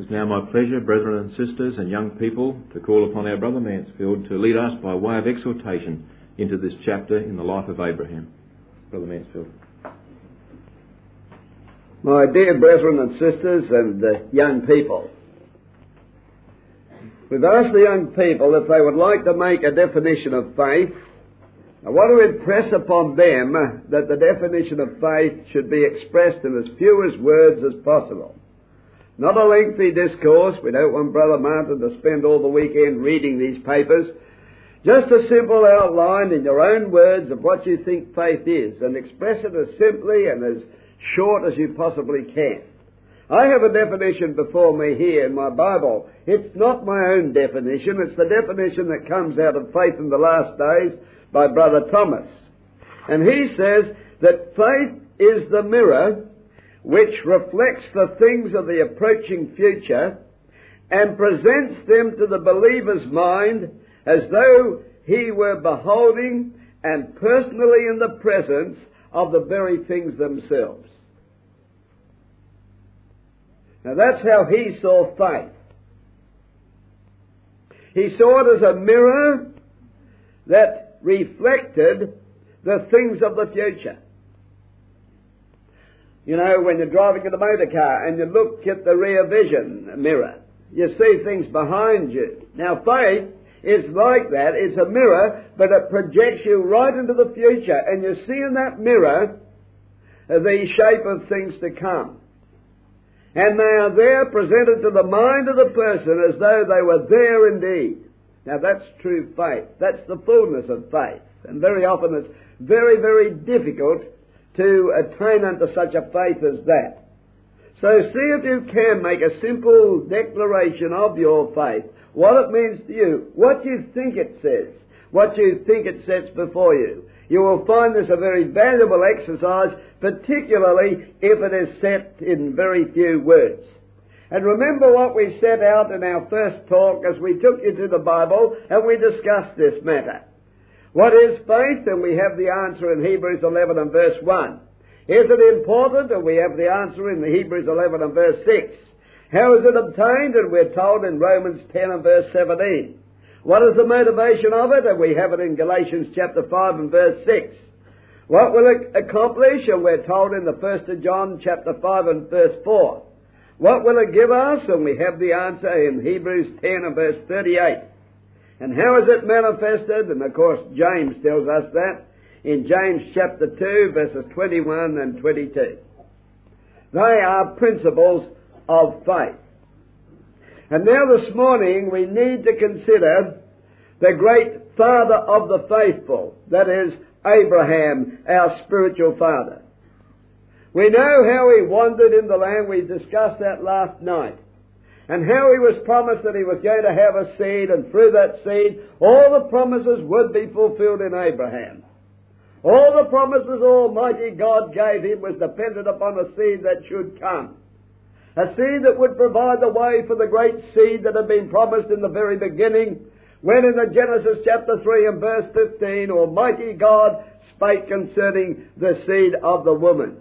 It's now my pleasure, brethren and sisters and young people, to call upon our Brother Mansfield to lead us by way of exhortation into this chapter in the life of Abraham. Brother Mansfield. My dear brethren and sisters and young people, we've asked the young people if they would like to make a definition of faith. I want to impress upon them that the definition of faith should be expressed in as few words as possible. Not a lengthy discourse. We don't want Brother Martin to spend all the weekend reading these papers. Just a simple outline in your own words of what you think faith is, and express it as simply and as short as you possibly can. I have a definition before me here in my Bible. It's not my own definition. It's the definition that comes out of Faith in the Last Days by Brother Thomas. And he says that faith is the mirror which reflects the things of the approaching future and presents them to the believer's mind as though he were beholding and personally in the presence of the very things themselves. Now that's how he saw faith. He saw it as a mirror that reflected the things of the future. You know, when you're driving in a motor car and you look at the rear vision mirror, you see things behind you. Now faith is like that. It's a mirror, but it projects you right into the future, and you see in that mirror the shape of things to come. And they are there presented to the mind of the person as though they were there indeed. Now that's true faith. That's the fullness of faith. And very often it's very, very difficult to attain unto such a faith as that. So see if you can make a simple declaration of your faith, what it means to you, what you think it says, what you think it sets before you. You will find this a very valuable exercise, particularly if it is set in very few words. And remember what we set out in our first talk as we took you to the Bible and we discussed this matter. What is faith? And we have the answer in Hebrews 11 and verse 1. Is it important? And we have the answer in the Hebrews 11 and verse 6. How is it obtained? And we're told in Romans 10 and verse 17. What is the motivation of it? And we have it in Galatians chapter 5 and verse 6. What will it accomplish? And we're told in the 1st of John chapter 5 and verse 4. What will it give us? And we have the answer in Hebrews 10 and verse 38. And how is it manifested? And of course James tells us that in James chapter 2 verses 21 and 22. They are principles of faith. And now this morning we need to consider the great father of the faithful, that is Abraham, our spiritual father. We know how he wandered in the land. We discussed that last night. And how he was promised that he was going to have a seed, and through that seed all the promises would be fulfilled in Abraham. All the promises Almighty God gave him was dependent upon a seed that should come. A seed that would provide the way for the great seed that had been promised in the very beginning, when in the Genesis chapter 3 and verse 15, Almighty God spake concerning the seed of the woman.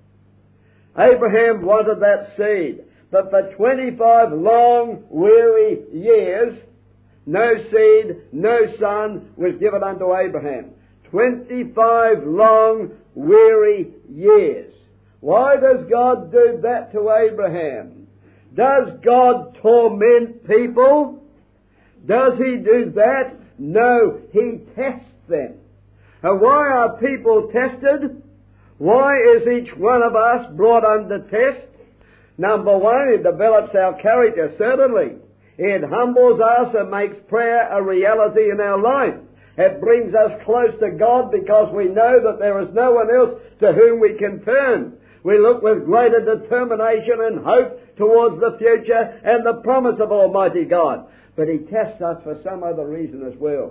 Abraham wanted that seed. But for 25 long, weary years, no seed, no son was given unto Abraham. 25 long, weary years. Why does God do that to Abraham? Does God torment people? Does he do that? No, he tests them. And why are people tested? Why is each one of us brought under test? Number one, it develops our character, certainly. It humbles us and makes prayer a reality in our life. It brings us close to God because we know that there is no one else to whom we can turn. We look with greater determination and hope towards the future and the promise of Almighty God. But he tests us for some other reason as well.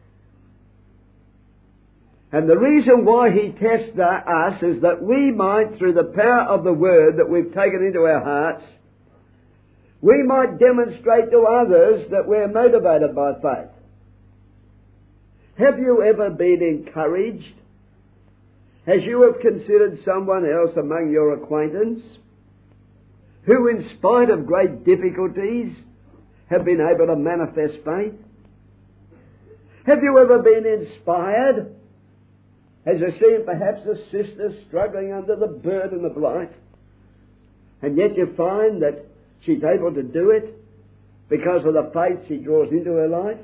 And the reason why he tests us is that we might, through the power of the Word that we've taken into our hearts, we might demonstrate to others that we're motivated by faith. Have you ever been encouraged as you have considered someone else among your acquaintance who in spite of great difficulties have been able to manifest faith? Have you ever been inspired? Has you seen perhaps a sister struggling under the burden of life, and yet you find that she's able to do it because of the faith she draws into her life?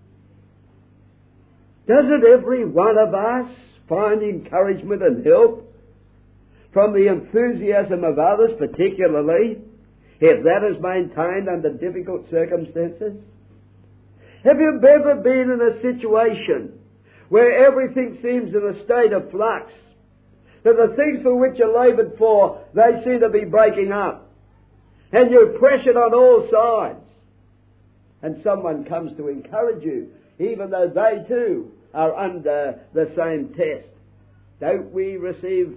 Doesn't every one of us find encouragement and help from the enthusiasm of others, particularly if that is maintained under difficult circumstances? Have you ever been in a situation where everything seems in a state of flux, that the things for which you laboured for, they seem to be breaking up, and you're pressured on all sides, and someone comes to encourage you, even though they too are under the same test? Don't we receive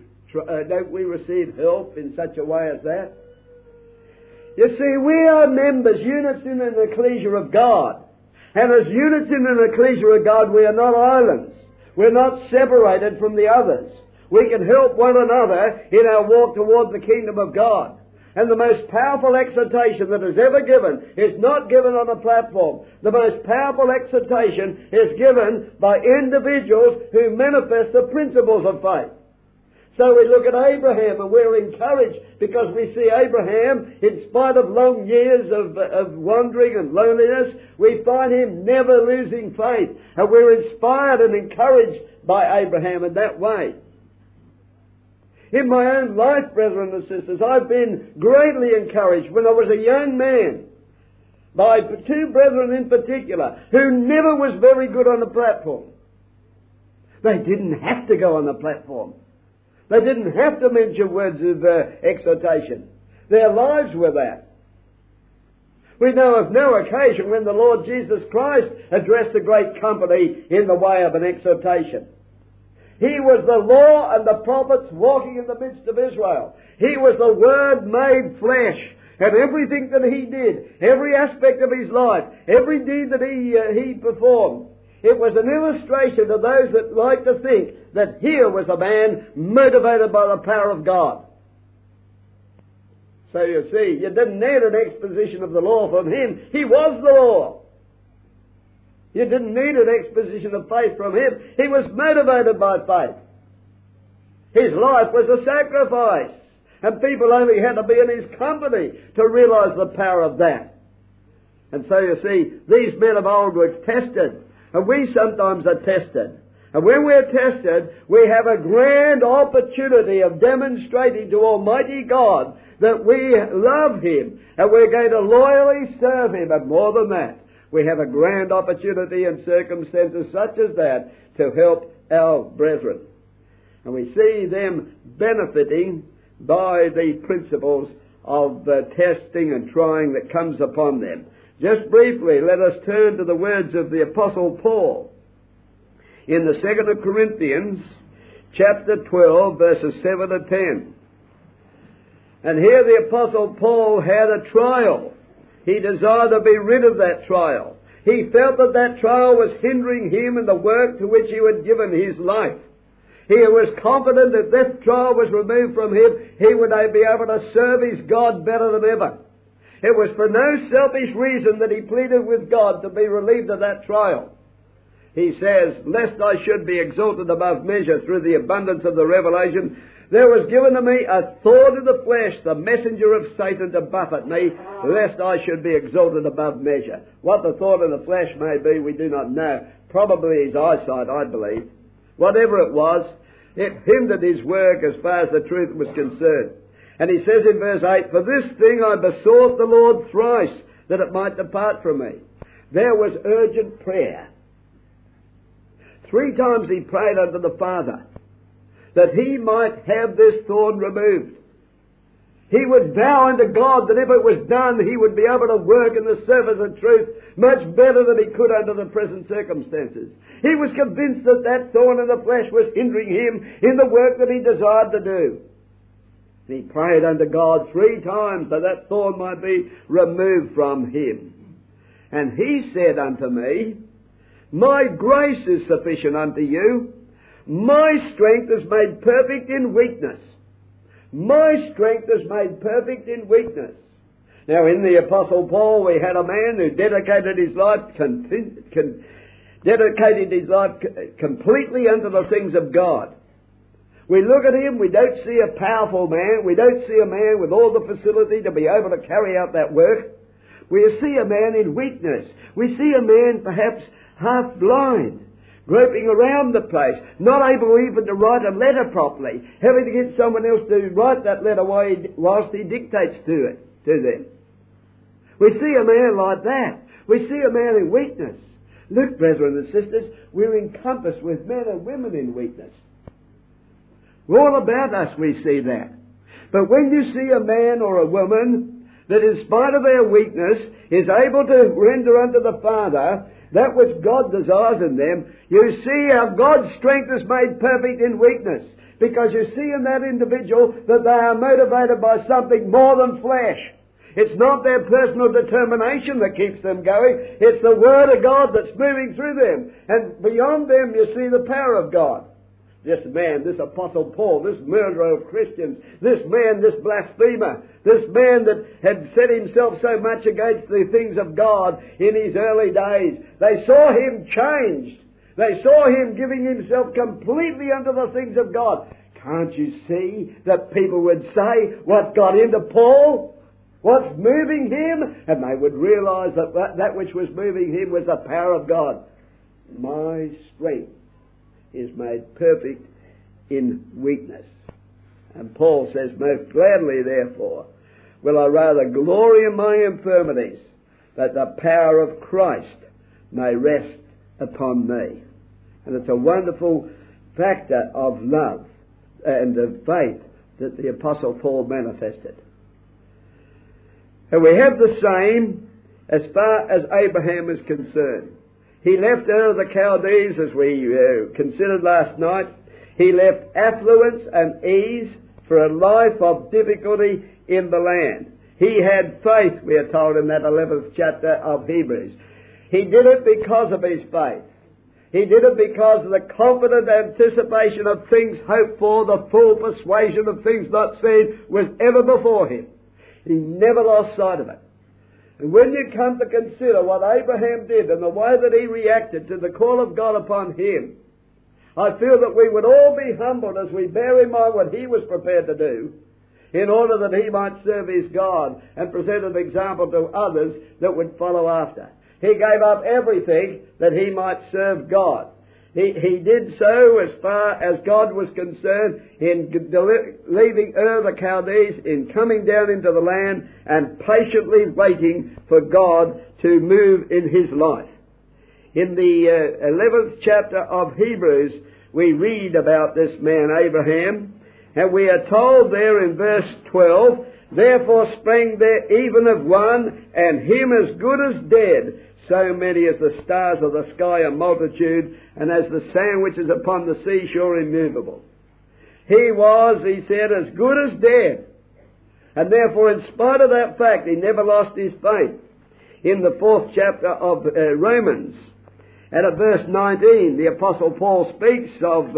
help in such a way as that? You see, we are members, units in an ecclesia of God. And as units in an ecclesia of God, we are not islands. We're not separated from the others. We can help one another in our walk toward the kingdom of God. And the most powerful exhortation that is ever given is not given on a platform. The most powerful exhortation is given by individuals who manifest the principles of faith. So we look at Abraham and we're encouraged because we see Abraham, in spite of long years of wandering and loneliness, we find him never losing faith. And we're inspired and encouraged by Abraham in that way. In my own life, brethren and sisters, I've been greatly encouraged when I was a young man by two brethren in particular who never was very good on the platform. They didn't have to go on the platform. They didn't have to mention words of exhortation. Their lives were that. We know of no occasion when the Lord Jesus Christ addressed a great company in the way of an exhortation. He was the law and the prophets walking in the midst of Israel. He was the Word made flesh. And everything that He did, every aspect of His life, every deed that He performed, it was an illustration to those that like to think that here was a man motivated by the power of God. So you see, you didn't need an exposition of the law from him. He was the law. You didn't need an exposition of faith from him. He was motivated by faith. His life was a sacrifice. And people only had to be in his company to realize the power of that. And so you see, these men of old were tested. And we sometimes are tested. And when we're tested, we have a grand opportunity of demonstrating to Almighty God that we love Him and we're going to loyally serve Him. And more than that, we have a grand opportunity in circumstances such as that to help our brethren. And we see them benefiting by the principles of testing and trying that comes upon them. Just briefly, let us turn to the words of the Apostle Paul in the 2nd Corinthians chapter 12, verses 7 to 10. And here the Apostle Paul had a trial. He desired to be rid of that trial. He felt that that trial was hindering him in the work to which he had given his life. He was confident that that trial was removed from him, he would be able to serve his God better than ever. It was for no selfish reason that he pleaded with God to be relieved of that trial. He says, lest I should be exalted above measure through the abundance of the revelation, there was given to me a thorn in the flesh, the messenger of Satan to buffet me, lest I should be exalted above measure. What the thorn in the flesh may be, we do not know. Probably his eyesight, I believe. Whatever it was, it hindered his work as far as the truth was concerned. And he says in verse 8, for this thing I besought the Lord thrice, that it might depart from me. There was urgent prayer. 3 times he prayed unto the Father, that he might have this thorn removed. He would vow unto God that if it was done, he would be able to work in the service of truth much better than he could under the present circumstances. He was convinced that that thorn in the flesh was hindering him in the work that he desired to do. He prayed unto God 3 times that that thorn might be removed from him. And he said unto me, my grace is sufficient unto you. My strength is made perfect in weakness. My strength is made perfect in weakness. Now, in the Apostle Paul, we had a man who dedicated his life completely unto the things of God. We look at him, we don't see a powerful man, we don't see a man with all the facility to be able to carry out that work. We see a man in weakness. We see a man perhaps half blind, groping around the place, not able even to write a letter properly, having to get someone else to write that letter whilst he dictates to them. We see a man like that. We see a man in weakness. Look, brethren and sisters, we're encompassed with men and women in weakness. All about us we see that. But when you see a man or a woman that in spite of their weakness is able to render unto the Father that which God desires in them, you see how God's strength is made perfect in weakness. Because you see in that individual that they are motivated by something more than flesh. It's not their personal determination that keeps them going. It's the Word of God that's moving through them. And beyond them you see the power of God. This man, this Apostle Paul, this murderer of Christians, this man, this blasphemer, this man that had set himself so much against the things of God in his early days, they saw him changed. They saw him giving himself completely unto the things of God. Can't you see that people would say, what got into Paul? What's moving him? And they would realize that which was moving him was the power of God. My strength is made perfect in weakness. And Paul says, most gladly, therefore, will I rather glory in my infirmities, that the power of Christ may rest upon me. And it's a wonderful factor of love and of faith that the Apostle Paul manifested. And we have the same as far as Abraham is concerned. He left Ur of the Chaldees, as we considered last night. He left affluence and ease for a life of difficulty in the land. He had faith, we are told in that 11th chapter of Hebrews. He did it because of his faith. He did it because of the confident anticipation of things hoped for, the full persuasion of things not seen was ever before him. He never lost sight of it. And when you come to consider what Abraham did and the way that he reacted to the call of God upon him, I feel that we would all be humbled as we bear in mind what he was prepared to do in order that he might serve his God and present an example to others that would follow after. He gave up everything that he might serve God. He did so as far as God was concerned in leaving Ur the Chaldees, in coming down into the land and patiently waiting for God to move in his life. In the 11th chapter of Hebrews, we read about this man Abraham, and we are told there in verse 12, therefore sprang there even of one, and him as good as dead, so many as the stars of the sky a multitude, and as the sand which is upon the seashore immovable. He was, he said, as good as dead. And therefore, in spite of that fact, he never lost his faith. In the 4th chapter of Romans, and at verse 19, the Apostle Paul speaks of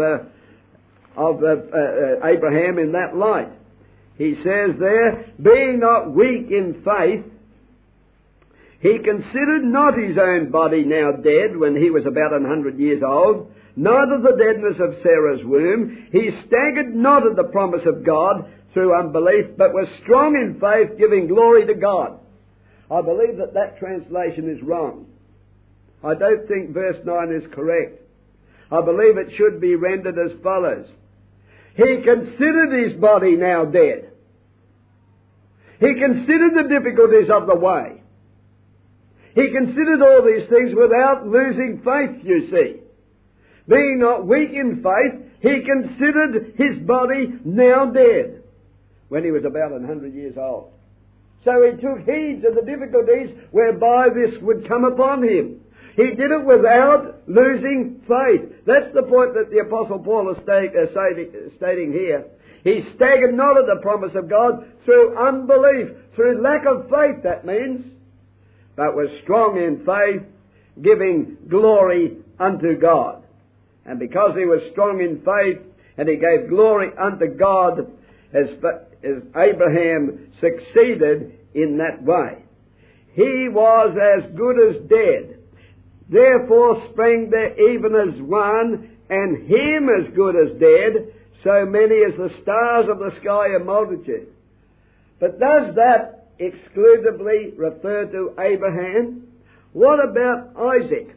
Abraham in that light. He says there, being not weak in faith, he considered not his own body now dead when he was about 100 years old, neither the deadness of Sarah's womb. He staggered not at the promise of God through unbelief, but was strong in faith, giving glory to God. I believe that translation is wrong. I don't think verse 9 is correct. I believe it should be rendered as follows. He considered his body now dead. He considered the difficulties of the way. He considered all these things without losing faith, you see. Being not weak in faith, he considered his body now dead when he was about 100 years old. So he took heed to the difficulties whereby this would come upon him. He did it without losing faith. That's the point that the Apostle Paul is stating here. He staggered not at the promise of God through unbelief, through lack of faith, that means, but was strong in faith, giving glory unto God. And because he was strong in faith and he gave glory unto God, as Abraham succeeded in that way. He was as good as dead. Therefore sprang there even as one, and him as good as dead, so many as the stars of the sky in multitude. But does that exclusively refer to Abraham? What about Isaac?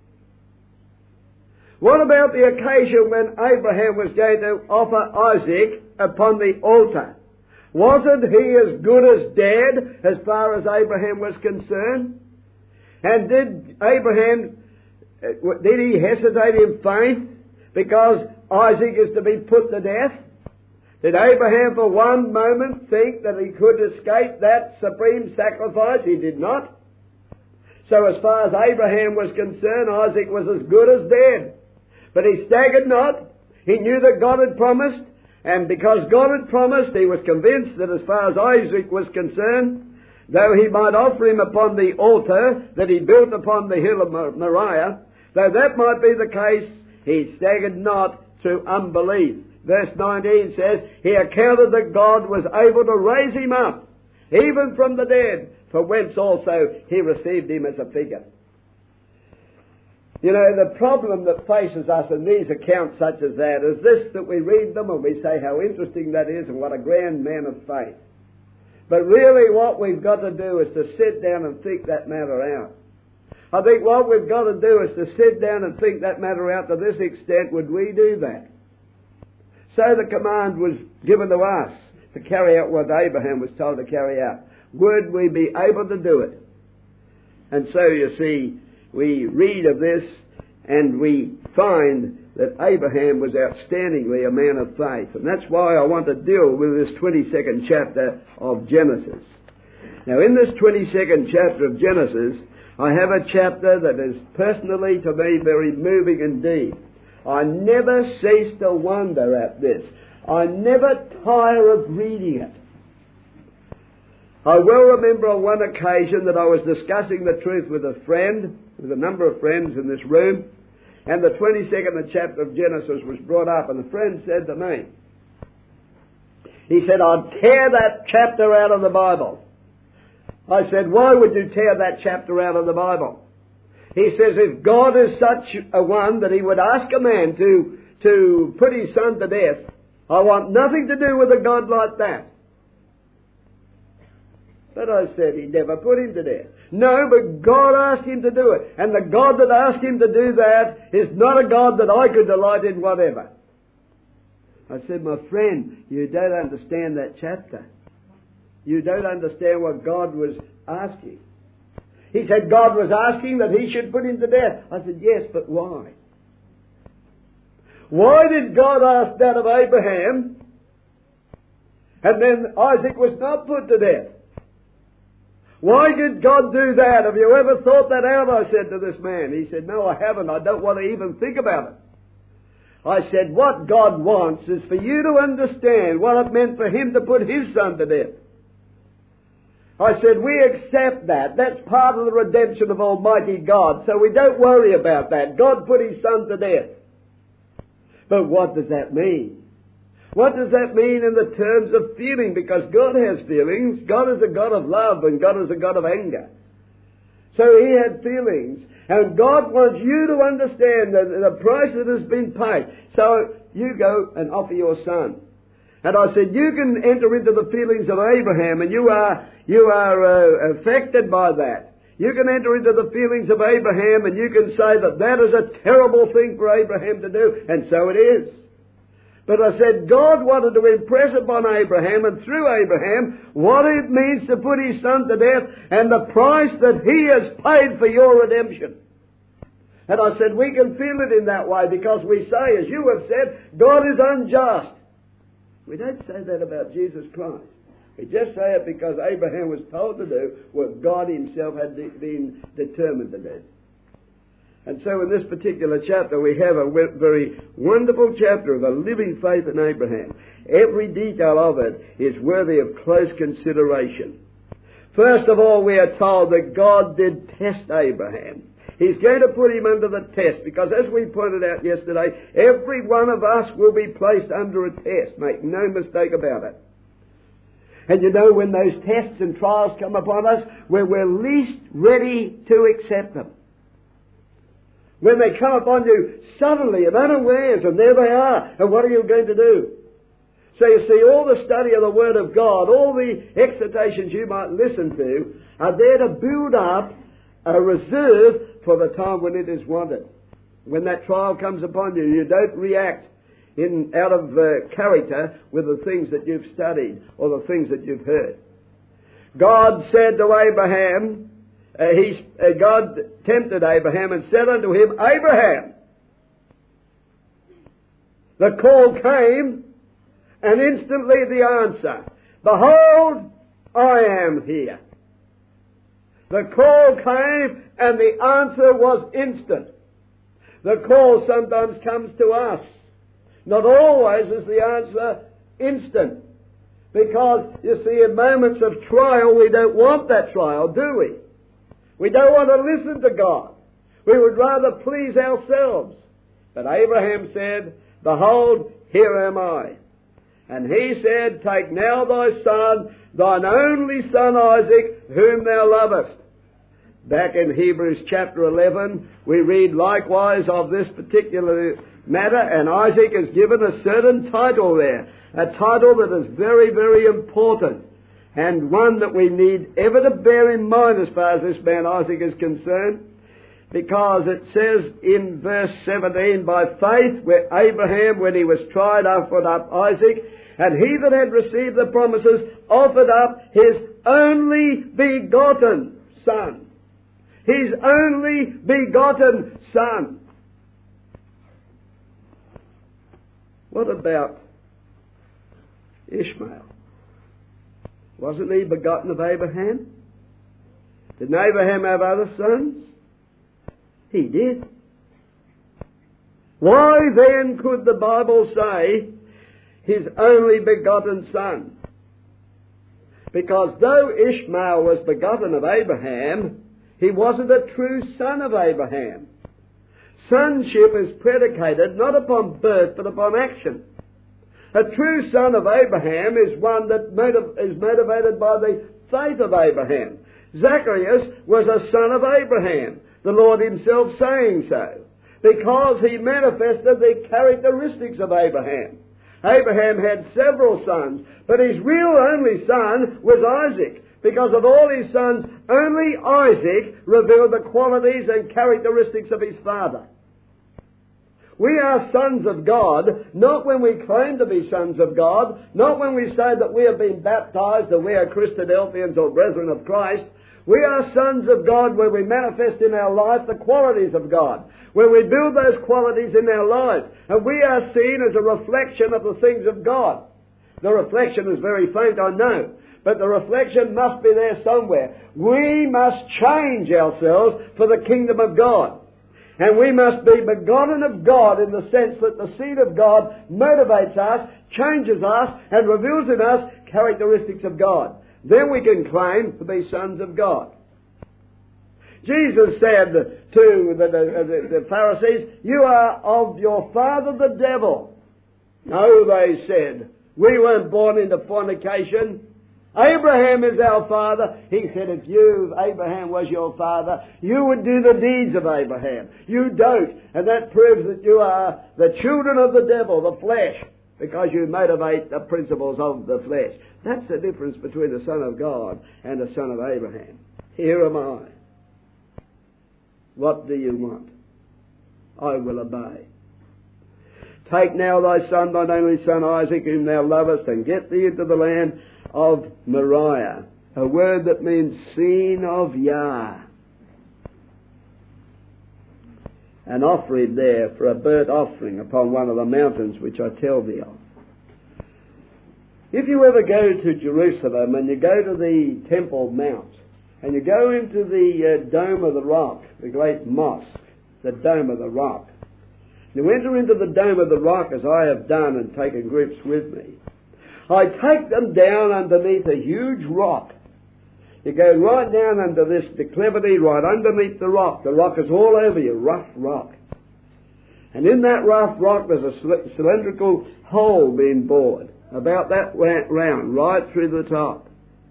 What about the occasion when Abraham was going to offer Isaac upon the altar? Wasn't he as good as dead as far as Abraham was concerned? And did he hesitate in faith because Isaac is to be put to death? Did Abraham for one moment think that he could escape that supreme sacrifice? He did not. So as far as Abraham was concerned, Isaac was as good as dead. But he staggered not. He knew that God had promised, and because God had promised, he was convinced that as far as Isaac was concerned, though he might offer him upon the altar that he built upon the hill of Moriah, though that might be the case, he staggered not through unbelief. Verse 19 says, he accounted that God was able to raise him up, even from the dead, for whence also he received him as a figure. You know, the problem that faces us in these accounts such as that is this, that we read them and we say how interesting that is and what a grand man of faith. But really what we've got to do is to sit down and think that matter out. I think what we've got to do is to sit down and think that matter out to this extent. Would we do that? So the command was given to us to carry out what Abraham was told to carry out. Would we be able to do it? And so you see, we read of this and we find that Abraham was outstandingly a man of faith. And that's why I want to deal with this 22nd chapter of Genesis. Now in this 22nd chapter of Genesis, I have a chapter that is personally to me very moving indeed. I never cease to wonder at this. I never tire of reading it. I well remember on one occasion that I was discussing the truth with a friend, with a number of friends in this room, and the 22nd chapter of Genesis was brought up, and the friend said to me, he said, I'd tear that chapter out of the Bible. I said, why would you tear that chapter out of the Bible? He says, if God is such a one that he would ask a man to put his son to death, I want nothing to do with a God like that. But I said, he never put him to death. No, but God asked him to do it. And the God that asked him to do that is not a God that I could delight in whatever. I said, my friend, you don't understand that chapter. You don't understand what God was asking. He said God was asking that he should put him to death. I said, yes, but why? Why did God ask that of Abraham and then Isaac was not put to death? Why did God do that? Have you ever thought that out? I said to this man. He said, no, I haven't. I don't want to even think about it. I said, what God wants is for you to understand what it meant for him to put his son to death. I said, we accept that. That's part of the redemption of Almighty God. So we don't worry about that. God put his son to death. But what does that mean? What does that mean in the terms of feeling? Because God has feelings. God is a God of love and God is a God of anger. So he had feelings. And God wants you to understand the price that has been paid. So you go and offer your son. And I said, you can enter into the feelings of Abraham and you are affected by that. You can enter into the feelings of Abraham and you can say that that is a terrible thing for Abraham to do. And so it is. But I said, God wanted to impress upon Abraham and through Abraham what it means to put his son to death and the price that he has paid for your redemption. And I said, we can feel it in that way because we say, as you have said, God is unjust. We don't say that about Jesus Christ. We just say it because Abraham was told to do what God himself had been determined to do. And so in this particular chapter we have a very wonderful chapter of a living faith in Abraham. Every detail of it is worthy of close consideration. First of all, we are told that God did test Abraham. He's going to put him under the test because, as we pointed out yesterday, every one of us will be placed under a test. Make no mistake about it. And you know, when those tests and trials come upon us, when we're least ready to accept them. When they come upon you suddenly and unawares, and there they are, and what are you going to do? So you see, all the study of the Word of God, all the exhortations you might listen to, are there to build up a reserve for the time when it is wanted. When that trial comes upon you, you don't react out of character with the things that you've studied or the things that you've heard. God said to Abraham, God tempted Abraham and said unto him, Abraham. The call came, and instantly the answer, Behold, I am here. The call came, and the answer was instant. The call sometimes comes to us. Not always is the answer instant. Because, you see, in moments of trial, we don't want that trial, do we? We don't want to listen to God. We would rather please ourselves. But Abraham said, Behold, here am I. And he said, Take now thy son, thine only son Isaac, whom thou lovest. Back in Hebrews chapter 11, we read likewise of this particular matter, and Isaac is given a certain title there, a title that is very, very important, and one that we need ever to bear in mind as far as this man Isaac is concerned, because it says in verse 17, By faith, where Abraham, when he was tried, offered up Isaac, and he that had received the promises offered up his only begotten son. His only begotten son. What about Ishmael? Wasn't he begotten of Abraham? Didn't Abraham have other sons? He did. Why then could the Bible say his only begotten son? Because though Ishmael was begotten of Abraham, he wasn't a true son of Abraham. Sonship is predicated not upon birth but upon action. A true son of Abraham is one that is motivated by the faith of Abraham. Zacharias was a son of Abraham, the Lord himself saying so, because he manifested the characteristics of Abraham. Abraham had several sons, but his real only son was Isaac. Because of all his sons, only Isaac revealed the qualities and characteristics of his father. We are sons of God, not when we claim to be sons of God, not when we say that we have been baptized or we are Christadelphians or brethren of Christ. We are sons of God where we manifest in our life the qualities of God, where we build those qualities in our life, and we are seen as a reflection of the things of God. The reflection is very faint, I know, but the reflection must be there somewhere. We must change ourselves for the kingdom of God. And we must be begotten of God in the sense that the seed of God motivates us, changes us, and reveals in us characteristics of God. Then we can claim to be sons of God. Jesus said to the Pharisees, You are of your father the devil. No, they said, we weren't born into fornication. Abraham is our father. He said, if Abraham was your father, you would do the deeds of Abraham. You don't. And that proves that you are the children of the devil, the flesh, because you motivate the principles of the flesh. That's the difference between the Son of God and the son of Abraham. Here am I. What do you want? I will obey. Take now thy son, thine only son Isaac, whom thou lovest, and get thee into the land of Moriah, a word that means seen of Yah, and offer it there for a burnt offering upon one of the mountains which I tell thee of. If you ever go to Jerusalem and you go to the Temple Mount and you go into the Dome of the Rock, the great mosque, the Dome of the Rock, you enter into the Dome of the Rock as I have done and taken groups with me. I take them down underneath a huge rock. You go right down under this declivity, right underneath the rock. The rock is all over you, rough rock. And in that rough rock there's a cylindrical hole being bored. about that round, right through the top.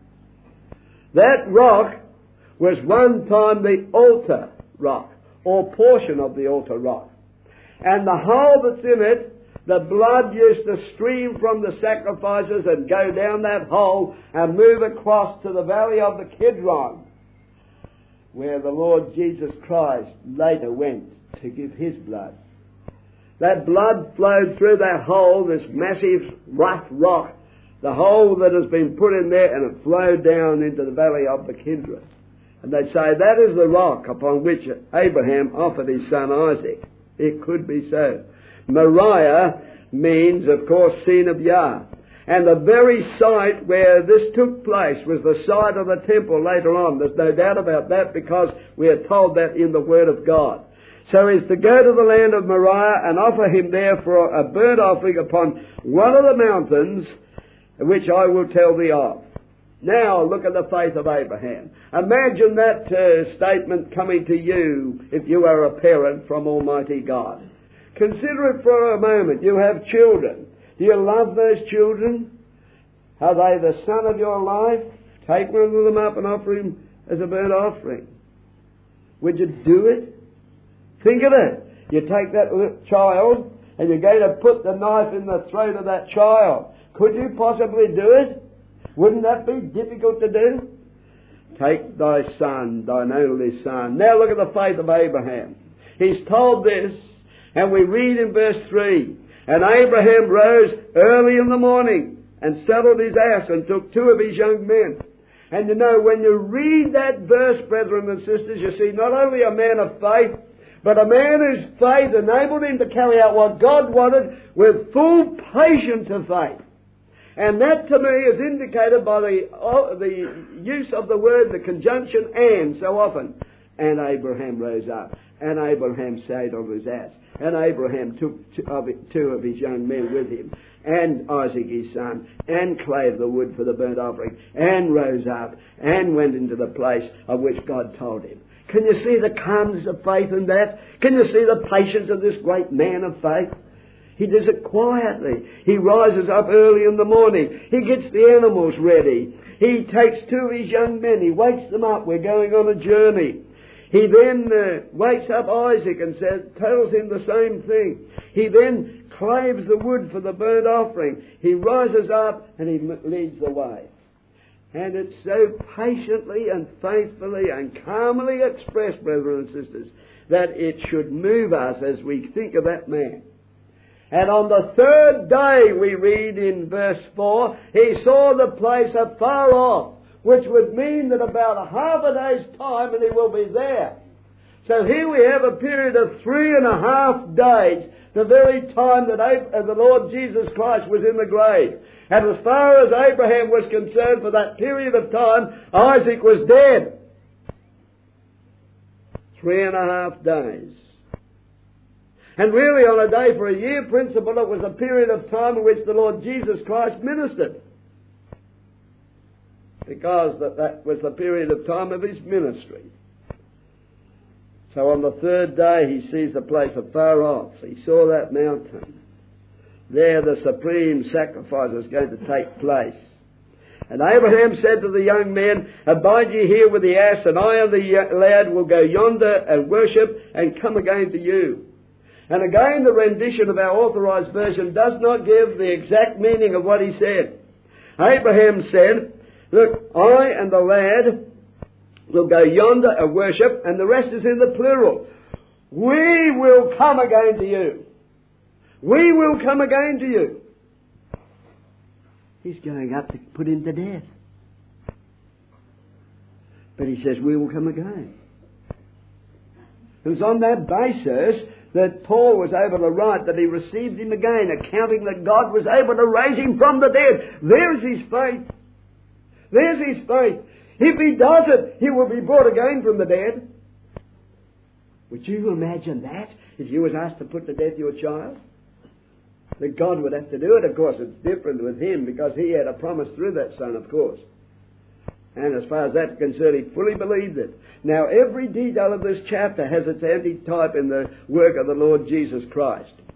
That rock was one time the altar rock, or portion of the altar rock. And the hole that's in it, the blood used to stream from the sacrifices and go down that hole and move across to the valley of the Kidron, where the Lord Jesus Christ later went to give His blood. That blood flowed through that hole, this massive rough rock, the hole that has been put in there, and it flowed down into the valley of the Kidron. And they say that is the rock upon which Abraham offered his son Isaac. It could be so. Moriah means, of course, scene of Yah. And the very site where this took place was the site of the temple later on. There's no doubt about that, because we are told that in the Word of God. So he's to go to the land of Moriah and offer him there for a burnt offering upon one of the mountains, which I will tell thee of. Now look at the faith of Abraham. Imagine that statement coming to you if you are a parent from Almighty God. Consider it for a moment. You have children. Do you love those children? Are they the son of your life? Take one of them up and offer him as a burnt offering. Would you do it? Think of it. You take that little child and you're going to put the knife in the throat of that child. Could you possibly do it? Wouldn't that be difficult to do? Take thy son, thine only son. Now look at the faith of Abraham. He's told this, and we read in verse 3, and Abraham rose early in the morning and saddled his ass and took 2 of his young men. And you know, when you read that verse, brethren and sisters, you see not only a man of faith, but a man whose faith enabled him to carry out what God wanted with full patience of faith. And that to me is indicated by the use of the word, the conjunction and, so often. And Abraham rose up, and Abraham saddled his ass, and Abraham took 2 of his young men with him, and Isaac his son, and clave the wood for the burnt offering, and rose up, and went into the place of which God told him. Can you see the calmness of faith in that? Can you see the patience of this great man of faith? He does it quietly. He rises up early in the morning. He gets the animals ready. He takes 2 of his young men. He wakes them up. We're going on a journey. He then wakes up Isaac and tells him the same thing. He then claves the wood for the burnt offering. He rises up and he leads the way. And it's so patiently and faithfully and calmly expressed, brethren and sisters, that it should move us as we think of that man. And on the 3rd day, we read in verse 4, he saw the place afar off, which would mean that about a half a day's time and he will be there. So here we have a period of 3.5 days, the very time that the Lord Jesus Christ was in the grave. And as far as Abraham was concerned, for that period of time, Isaac was dead. 3.5 days. And really on a day for a year principle, it was a period of time in which the Lord Jesus Christ ministered. Because that was the period of time of his ministry. So on the 3rd day he sees the place afar off. He saw that mountain. There the supreme sacrifice is going to take place. And Abraham said to the young men, abide ye here with the ass, and I and the lad will go yonder and worship and come again to you. And again, the rendition of our authorized version does not give the exact meaning of what he said. Abraham said, look, I and the lad will go yonder and worship, and the rest is in the plural. We will come again to you. We will come again to you. He's going up to put him to death. But he says, we will come again. It was on that basis that Paul was able to write that he received him again, accounting that God was able to raise him from the dead. There's his faith. There's his faith. If he does it, he will be brought again from the dead. Would you imagine that if you was asked to put to death your child? That God would have to do it. Of course, it's different with him because he had a promise through that son, of course. And as far as that's concerned, he fully believed it. Now, every detail of this chapter has its antitype in the work of the Lord Jesus Christ.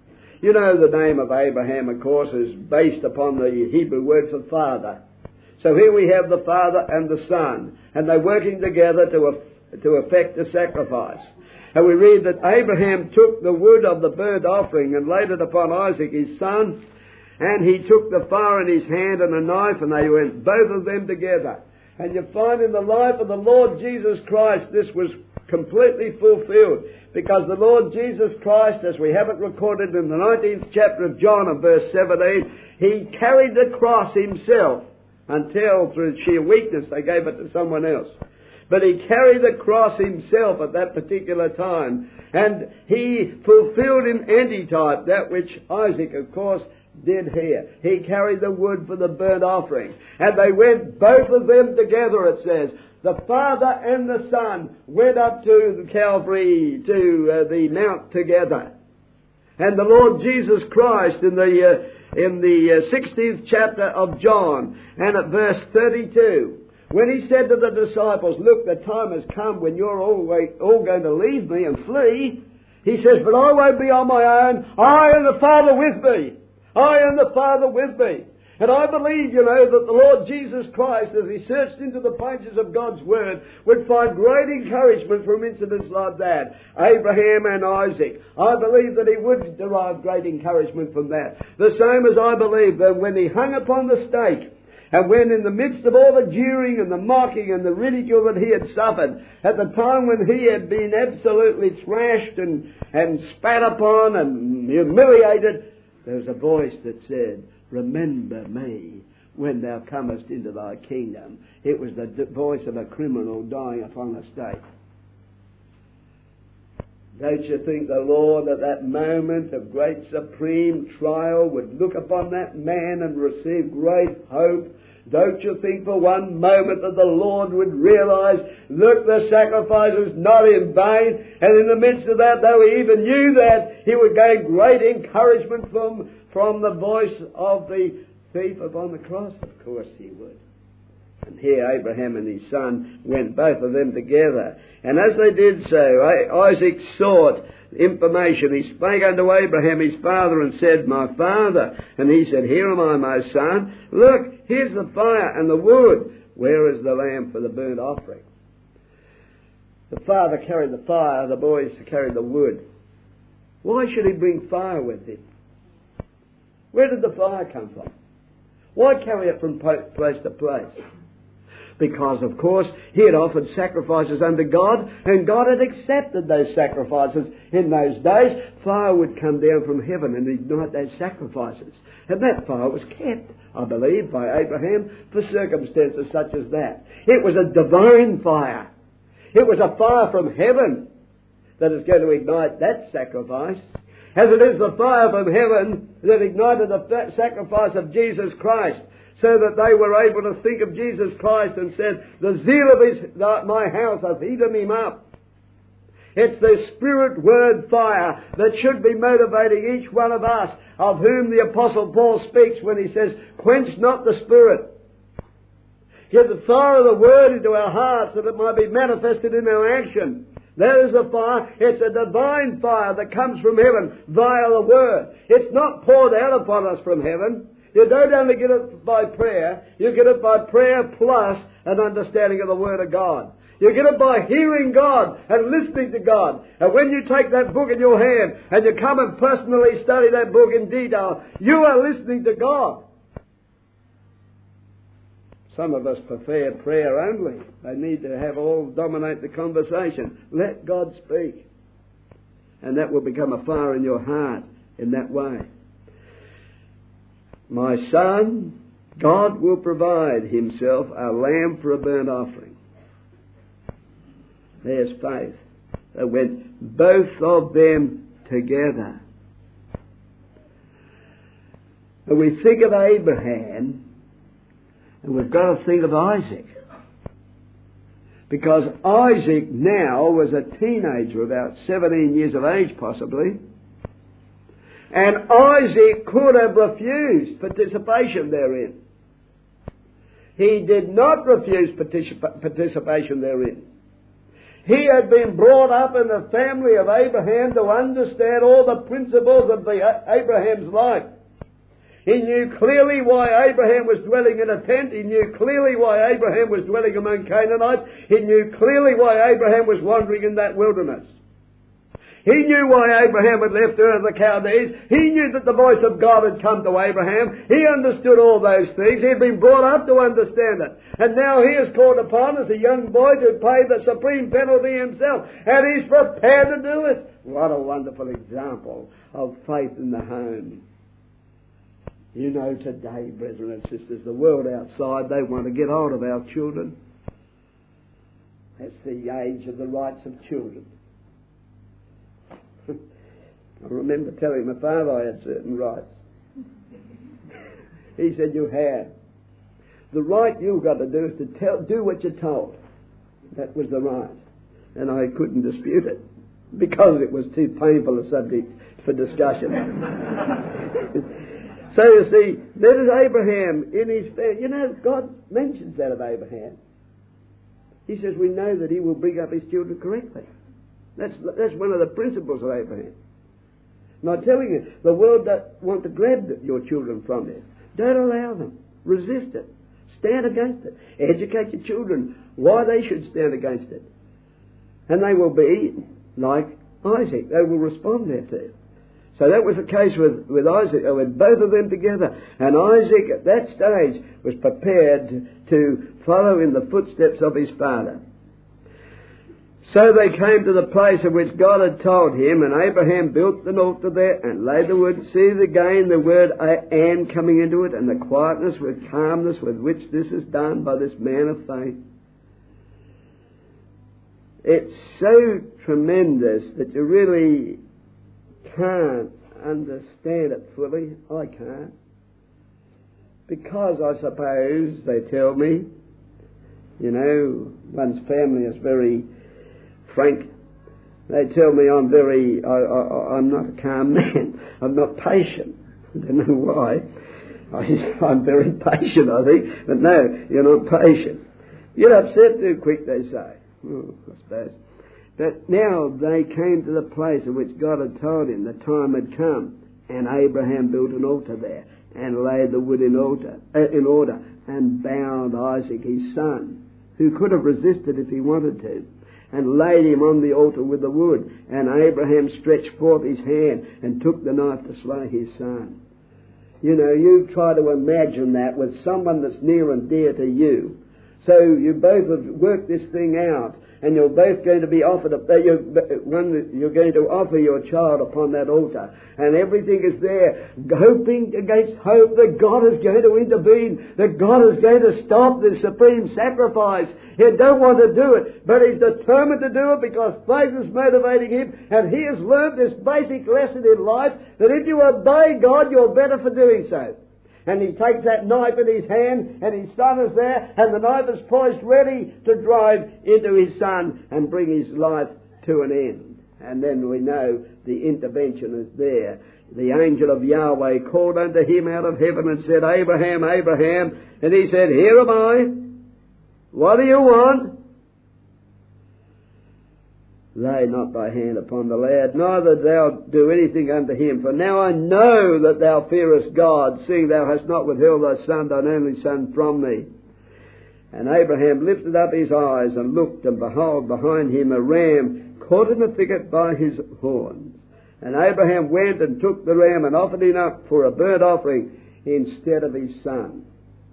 You know the name of Abraham, of course, is based upon the Hebrew word for father. So here we have the Father and the Son, and they're working together to effect the sacrifice. And we read that Abraham took the wood of the burnt offering and laid it upon Isaac his son, and he took the fire in his hand and a knife, and they went both of them together. And you find in the life of the Lord Jesus Christ this was completely fulfilled, because the Lord Jesus Christ, as we have it recorded in the 19th chapter of John and verse 17, he carried the cross himself until through sheer weakness they gave it to someone else. But he carried the cross himself at that particular time, and he fulfilled in antitype that which Isaac, of course, did here. He carried the wood for the burnt offering, and they went both of them together, it says. The Father and the Son went up to the Calvary, to the mount together. And the Lord Jesus Christ in the 16th chapter of John, and at verse 32, when he said to the disciples, look, the time has come when you're all going to leave me and flee, he says, but I won't be on my own. I and the Father with me. I and the Father with me. And I believe, that the Lord Jesus Christ, as he searched into the pages of God's Word, would find great encouragement from incidents like that. Abraham and Isaac. I believe that he would derive great encouragement from that. The same as I believe that when he hung upon the stake, and when in the midst of all the jeering and the mocking and the ridicule that he had suffered, at the time when he had been absolutely thrashed and spat upon and humiliated, there was a voice that said, remember me when thou comest into thy kingdom. It was the voice of a criminal dying upon a stake. Don't you think the Lord at that moment of great supreme trial would look upon that man and receive great hope? Don't you think for one moment that the Lord would realize, look, the sacrifice is not in vain, and in the midst of that, though he even knew that, he would gain great encouragement from the voice of the thief upon the cross? Of course he would. And here Abraham and his son went both of them together. And as they did so, Isaac sought information. He spake unto Abraham his father and said, my father. And he said, here am I, my son. Look, here's the fire and the wood. Where is the lamb for the burnt offering? The father carried the fire, the boys carried the wood. Why should he bring fire with him? Where did the fire come from? Why carry it from place to place? Because, of course, he had offered sacrifices unto God, and God had accepted those sacrifices. In those days, fire would come down from heaven and ignite those sacrifices. And that fire was kept, I believe, by Abraham for circumstances such as that. It was a divine fire. It was a fire from heaven that is going to ignite that sacrifice. As it is the fire from heaven that ignited the sacrifice of Jesus Christ, so that they were able to think of Jesus Christ and said, the zeal of my house hath eaten him up. It's the Spirit Word fire that should be motivating each one of us, of whom the Apostle Paul speaks when he says, quench not the Spirit. Get the fire of the Word into our hearts that it might be manifested in our action. That is the fire. It's a divine fire that comes from heaven via the Word. It's not poured out upon us from heaven. You don't only get it by prayer, you get it by prayer plus an understanding of the Word of God. You get it by hearing God and listening to God. And when you take that book in your hand and you come and personally study that book in detail, you are listening to God. Some of us prefer prayer only. They need to have all dominate the conversation. Let God speak. And that will become a fire in your heart in that way. My son, God will provide himself a lamb for a burnt offering. There's faith. They went both of them together. And we think of Abraham, and we've got to think of Isaac. Because Isaac now was a teenager, about 17 years of age possibly. And Isaac could have refused participation therein. He did not refuse participation therein. He had been brought up in the family of Abraham to understand all the principles of Abraham's life. He knew clearly why Abraham was dwelling in a tent. He knew clearly why Abraham was dwelling among Canaanites. He knew clearly why Abraham was wandering in that wilderness. He knew why Abraham had left Ur of the Chaldees. He knew that the voice of God had come to Abraham. He understood all those things. He had been brought up to understand it. And now he is called upon as a young boy to pay the supreme penalty himself. And he's prepared to do it. What a wonderful example of faith in the home. You know, today, brethren and sisters, the world outside, they want to get hold of our children. That's the age of the rights of children. I remember telling my father I had certain rights. He said, you have. The right you've got to do is to do what you're told. That was the right. And I couldn't dispute it because it was too painful a subject for discussion. So you see, there is Abraham in his family. You know, God mentions that of Abraham. He says we know that he will bring up his children correctly. That's one of the principles of Abraham. And I'm telling you, the world that want to grab your children from you. Don't allow them. Resist it. Stand against it. Educate your children why they should stand against it. And they will be like Isaac. They will respond thereto. So that was the case with Isaac, with both of them together. And Isaac at that stage was prepared to follow in the footsteps of his father. So they came to the place of which God had told him, and Abraham built an altar there and laid the wood. See again the word and coming into it, and the quietness with calmness with which this is done by this man of faith. It's so tremendous that you really can't understand it fully. I can't. Because I suppose, they tell me, you know, one's family is very frank. They tell me I'm not a calm man. I'm not patient. I don't know why. I'm very patient, I think. But no, you're not patient. You get upset too quick, they say. Oh, I suppose. But now they came to the place in which God had told him the time had come, and Abraham built an altar there and laid the wood in order and bound Isaac his son, who could have resisted if he wanted to, and laid him on the altar with the wood. And Abraham stretched forth his hand and took the knife to slay his son. You know, you try to imagine that with someone that's near and dear to you. So you both have worked this thing out, and you're both going to be offered, you're going to offer your child upon that altar. And everything is there, hoping against hope that God is going to intervene, that God is going to stop this supreme sacrifice. You don't want to do it, but he's determined to do it because faith is motivating him, and he has learned this basic lesson in life, that if you obey God, you're better for doing so. And he takes that knife in his hand, and his son is there, and the knife is poised ready to drive into his son and bring his life to an end. And then we know the intervention is there. The angel of Yahweh called unto him out of heaven and said, Abraham, Abraham. And he said, Here am I. What do you want? Lay not thy hand upon the lad, neither thou do anything unto him. For now I know that thou fearest God, seeing thou hast not withheld thy son, thine only son, from me. And Abraham lifted up his eyes and looked, and behold, behind him a ram caught in a thicket by his horns. And Abraham went and took the ram and offered him up for a burnt offering instead of his son.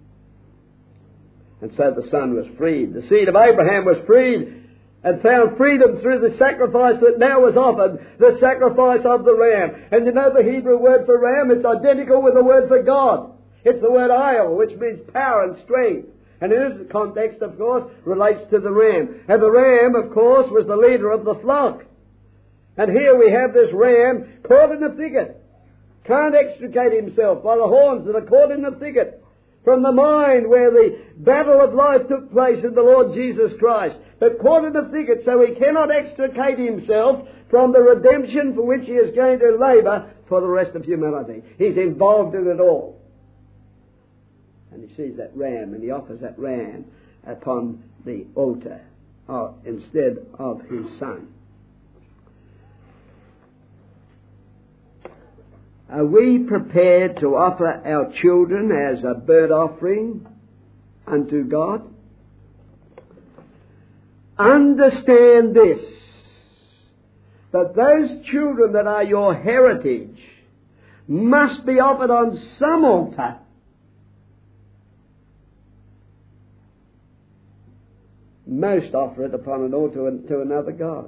And so the son was freed. The seed of Abraham was freed, and found freedom through the sacrifice that now was offered, the sacrifice of the ram. And you know the Hebrew word for ram? It's identical with the word for God. It's the word ayel, which means power and strength. And in this context, of course, relates to the ram. And the ram, of course, was the leader of the flock. And here we have this ram caught in a thicket. Can't extricate himself by the horns that are caught in the thicket from the mine where the battle of life took place in the Lord Jesus Christ, but caught in the thicket, so he cannot extricate himself from the redemption for which he is going to labour for the rest of humanity. He's involved in it all. And he sees that ram, and he offers that ram upon the altar instead of his son. Are we prepared to offer our children as a burnt offering unto God? Understand this, that those children that are your heritage must be offered on some altar. Most offer it upon an altar to another god.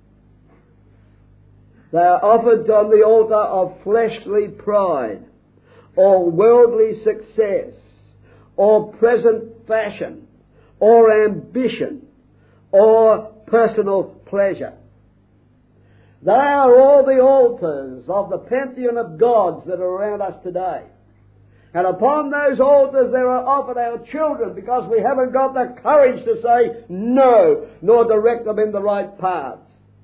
They are offered on the altar of fleshly pride, or worldly success, or present fashion, or ambition, or personal pleasure. They are all the altars of the pantheon of gods that are around us today. And upon those altars there are offered our children, because we haven't got the courage to say no, nor direct them in the right paths.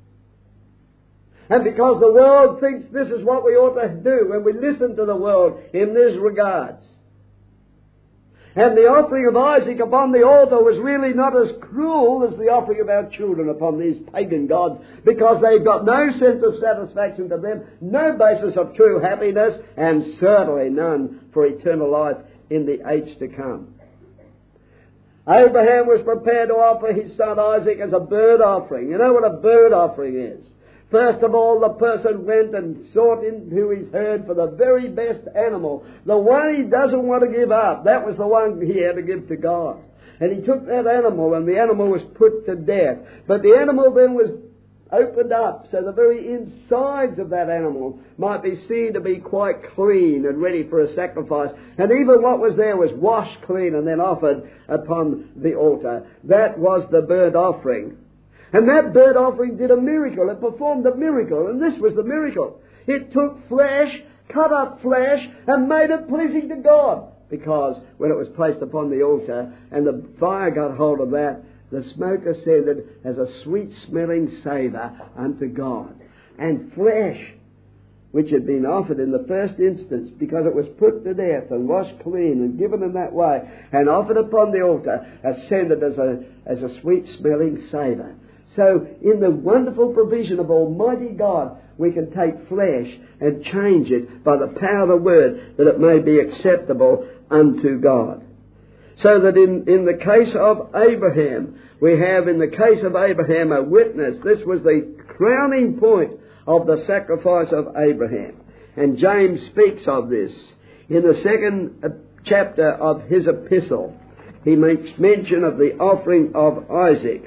And because the world thinks this is what we ought to do when we listen to the world in these regards. And the offering of Isaac upon the altar was really not as cruel as the offering of our children upon these pagan gods, because they've got no sense of satisfaction to them, no basis of true happiness, and certainly none for eternal life in the age to come. Abraham was prepared to offer his son Isaac as a burnt offering. You know what a burnt offering is? First of all, the person went and sought into his herd for the very best animal, the one he doesn't want to give up. That was the one he had to give to God. And he took that animal, and the animal was put to death. But the animal then was opened up, so the very insides of that animal might be seen to be quite clean and ready for a sacrifice. And even what was there was washed clean and then offered upon the altar. That was the burnt offering. And that burnt offering did a miracle. It performed a miracle. And this was the miracle. It took flesh, cut up flesh, and made it pleasing to God. Because when it was placed upon the altar and the fire got hold of that, the smoke ascended as a sweet-smelling savour unto God. And flesh, which had been offered in the first instance, because it was put to death and washed clean and given in that way, and offered upon the altar, ascended as a sweet-smelling savour. So, in the wonderful provision of Almighty God, we can take flesh and change it by the power of the Word, that it may be acceptable unto God. So that in the case of Abraham, we have in the case of Abraham a witness. This was the crowning point of the sacrifice of Abraham. And James speaks of this. In the second chapter of his epistle, he makes mention of the offering of Isaac.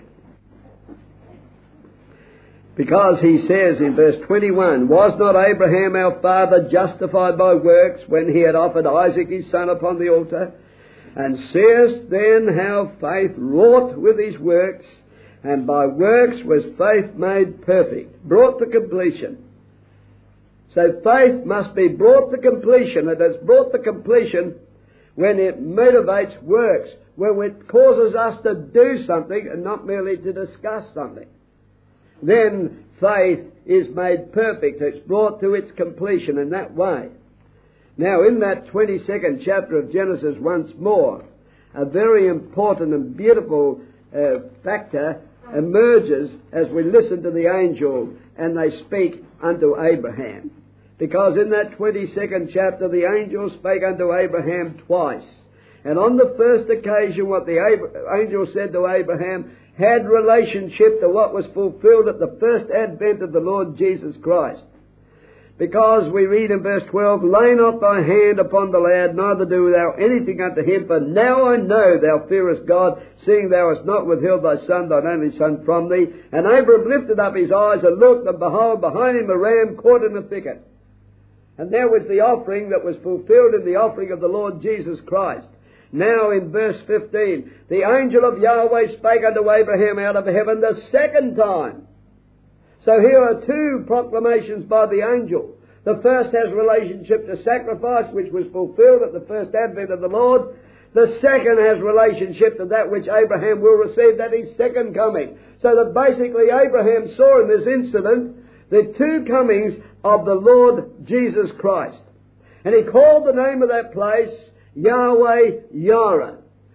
Because he says in verse 21, "Was not Abraham our father justified by works when he had offered Isaac his son upon the altar? And seest then how faith wrought with his works, and by works was faith made perfect," brought to completion. So faith must be brought to completion. It is brought to completion when it motivates works, when it causes us to do something and not merely to discuss something. Then faith is made perfect. It's brought to its completion in that way. Now, in that 22nd chapter of Genesis, once more, a very important and beautiful factor emerges as we listen to the angel and they speak unto Abraham. Because in that 22nd chapter, the angel spake unto Abraham twice. And on the first occasion, what the angel said to Abraham had relationship to what was fulfilled at the first advent of the Lord Jesus Christ. Because we read in verse 12, "Lay not thy hand upon the lad, neither do thou anything unto him, for now I know thou fearest God, seeing thou hast not withheld thy son, thine only son, from thee." And Abraham lifted up his eyes and looked, and behold, behind him a ram caught in a thicket. And there was the offering that was fulfilled in the offering of the Lord Jesus Christ. Now in verse 15, "The angel of Yahweh spake unto Abraham out of heaven the second time." So here are two proclamations by the angel. The first has relationship to sacrifice, which was fulfilled at the first advent of the Lord. The second has relationship to that which Abraham will receive at his second coming. So that basically Abraham saw in this incident the two comings of the Lord Jesus Christ. And he called the name of that place Yahweh Yireh.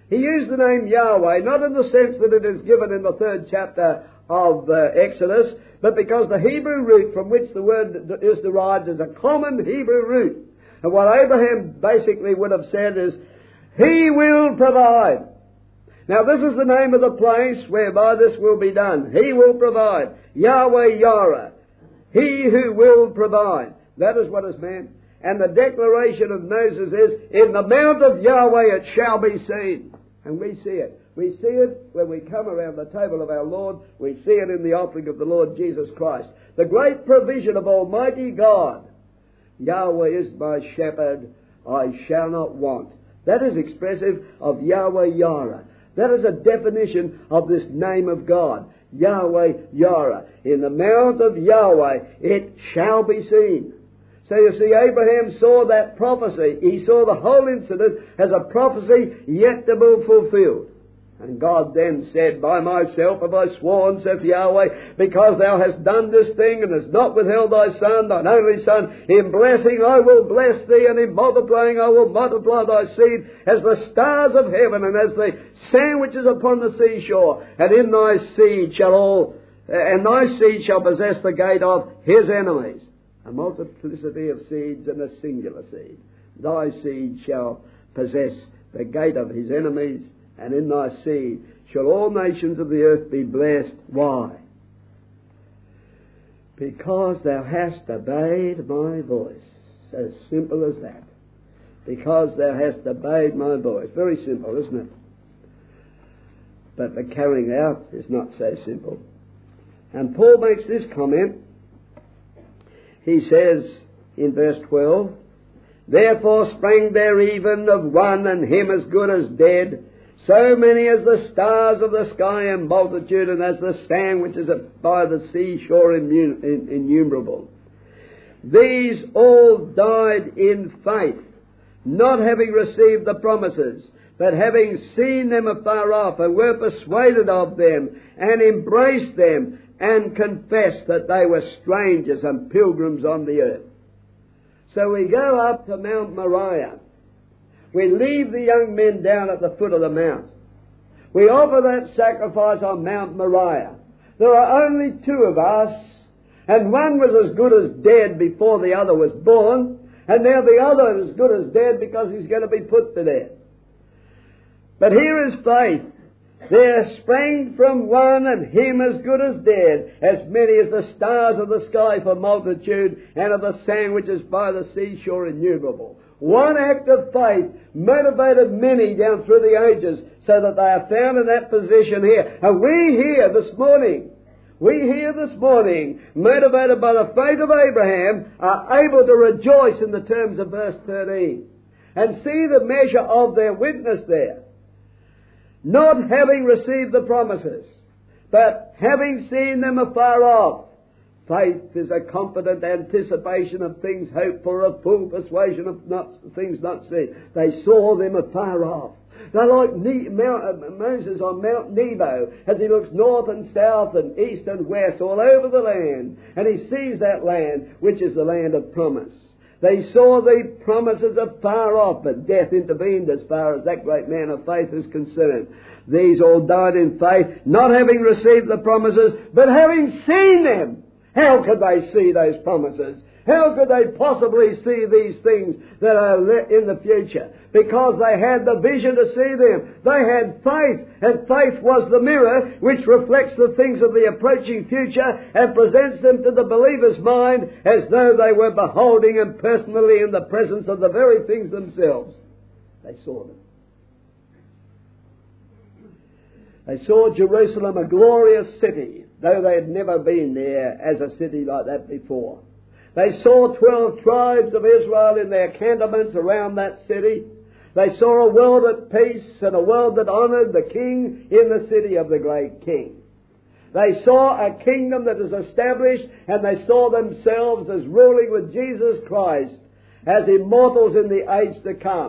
He used the name Yahweh, not in the sense that it is given in the 3rd chapter of Exodus, but because the Hebrew root from which the word is derived is a common Hebrew root. And what Abraham basically would have said is, He will provide. Now this is the name of the place whereby this will be done. He will provide. Yahweh Yara. He who will provide. That is what is meant. And the declaration of Moses is, in the mount of Yahweh it shall be seen. And we see it. We see it when we come around the table of our Lord. We see it in the offering of the Lord Jesus Christ. The great provision of Almighty God. Yahweh is my shepherd, I shall not want. That is expressive of Yahweh Yara. That is a definition of this name of God. Yahweh Yara. In the mount of Yahweh it shall be seen. So you see, Abraham saw that prophecy. He saw the whole incident as a prophecy yet to be fulfilled. And God then said, By myself have I sworn, saith Yahweh, because thou hast done this thing and hast not withheld thy son, thine only son, in blessing I will bless thee, and in multiplying I will multiply thy seed as the stars of heaven and as the sand which is upon the seashore. And in thy seed thy seed shall possess the gate of his enemies. A multiplicity of seeds and a singular seed. Thy seed shall possess the gate of his enemies, and in thy seed shall all nations of the earth be blessed. Why? Because thou hast obeyed my voice. As simple as that. Because thou hast obeyed my voice. Very simple, isn't it? But the carrying out is not so simple. And Paul makes this comment. He says in verse 12, Therefore sprang there even of one, and him as good as dead, so many as the stars of the sky in multitude, and as the sand which is by the seashore innumerable. These all died in faith, not having received the promises, but having seen them afar off, and were persuaded of them, and embraced them, and confessed that they were strangers and pilgrims on the earth. So we go up to Mount Moriah. We leave the young men down at the foot of the mount. We offer that sacrifice on Mount Moriah. There are only 2 of us, and one was as good as dead before the other was born, and now the other is as good as dead because he's going to be put to death. But here is faith. There sprang from one, and him as good as dead, as many as the stars of the sky for multitude, and of the sand which is by the seashore innumerable. One act of faith motivated many down through the ages, so that they are found in that position here. And we here this morning, motivated by the faith of Abraham, are able to rejoice in the terms of verse 13, and see the measure of their witness there. Not having received the promises, but having seen them afar off. Faith is a confident anticipation of things hoped for, a full persuasion of things not seen. They saw them afar off. They're like Moses on Mount Nebo, as he looks north and south and east and west all over the land, and he sees that land, which is the land of promise. They saw the promises afar off, but death intervened as far as that great man of faith is concerned. These all died in faith, not having received the promises, but having seen them. How could they see those promises? How could they possibly see these things that are in the future? Because they had the vision to see them. They had faith, and faith was the mirror which reflects the things of the approaching future and presents them to the believer's mind as though they were beholding them personally in the presence of the very things themselves. They saw them. They saw Jerusalem, a glorious city, though they had never been there as a city like that before. They saw 12 tribes of Israel in their cantonments around that city. They saw a world at peace and a world that honoured the King in the city of the great King. They saw a kingdom that is established, and they saw themselves as ruling with Jesus Christ as immortals in the age to come.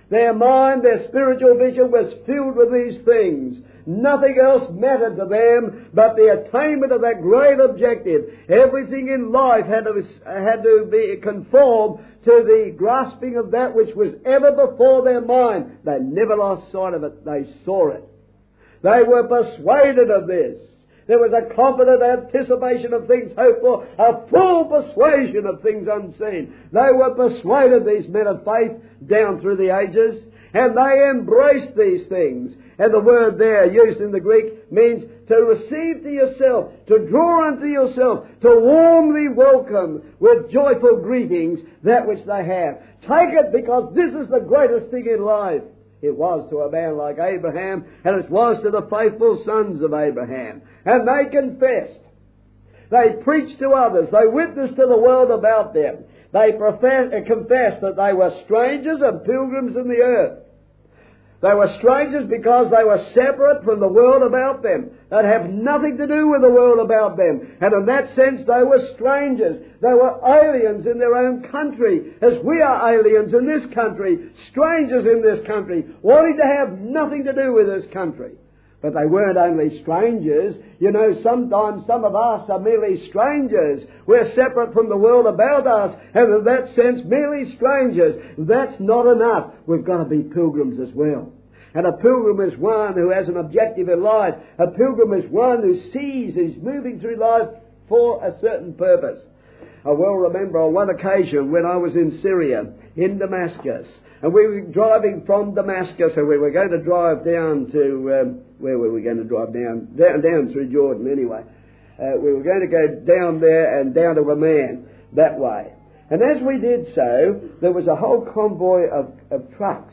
Their mind, their spiritual vision was filled with these things. Nothing else mattered to them but the attainment of that great objective. Everything in life had to be conformed to the grasping of that which was ever before their mind. They never lost sight of it. They saw it. They were persuaded of this. There was a confident anticipation of things hoped for, a full persuasion of things unseen. They were persuaded, these men of faith, down through the ages, and they embraced these things. And the word there used in the Greek means to receive to yourself, to draw unto yourself, to warmly welcome with joyful greetings that which they have. Take it, because this is the greatest thing in life. It was to a man like Abraham, and it was to the faithful sons of Abraham. And they confessed. They preached to others. They witnessed to the world about them. They confessed that they were strangers and pilgrims in the earth. They were strangers because they were separate from the world about them. They'd have nothing to do with the world about them. And in that sense, they were strangers. They were aliens in their own country, as we are aliens in this country, strangers in this country, wanting to have nothing to do with this country. But they weren't only strangers. You know, sometimes some of us are merely strangers. We're separate from the world about us, and in that sense, merely strangers. That's not enough. We've got to be pilgrims as well. And a pilgrim is one who has an objective in life. A pilgrim is one who sees he's moving through life for a certain purpose. I well remember on one occasion when I was in Syria, in Damascus, and we were driving from Damascus, and we were going to drive down to, where were we going to drive down? Down through Jordan anyway. We were going to go down there and down to Amman, that way. And as we did so, there was a whole convoy of trucks.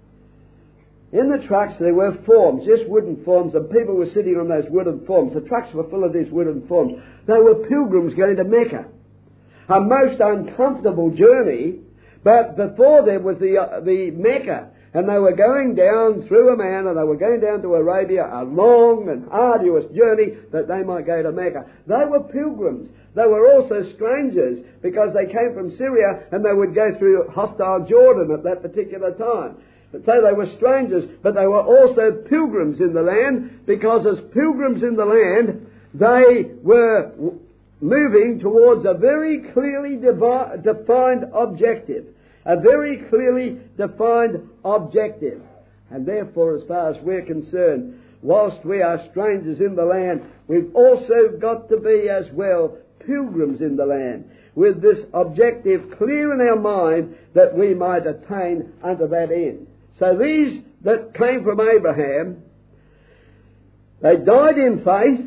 In the trucks there were forms, just wooden forms, and people were sitting on those wooden forms. The trucks were full of these wooden forms. They were pilgrims going to Mecca. A most uncomfortable journey, but before them was the Mecca. And they were going down through Amman, and they were going down to Arabia, a long and arduous journey that they might go to Mecca. They were pilgrims. They were also strangers, because they came from Syria, and they would go through hostile Jordan at that particular time. But so they were strangers, but they were also pilgrims in the land, because as pilgrims in the land, they were moving towards a very clearly defined objective. A very clearly defined objective. And therefore, as far as we're concerned, whilst we are strangers in the land, we've also got to be as well pilgrims in the land, with this objective clear in our mind that we might attain unto that end. So these that came from Abraham, they died in faith,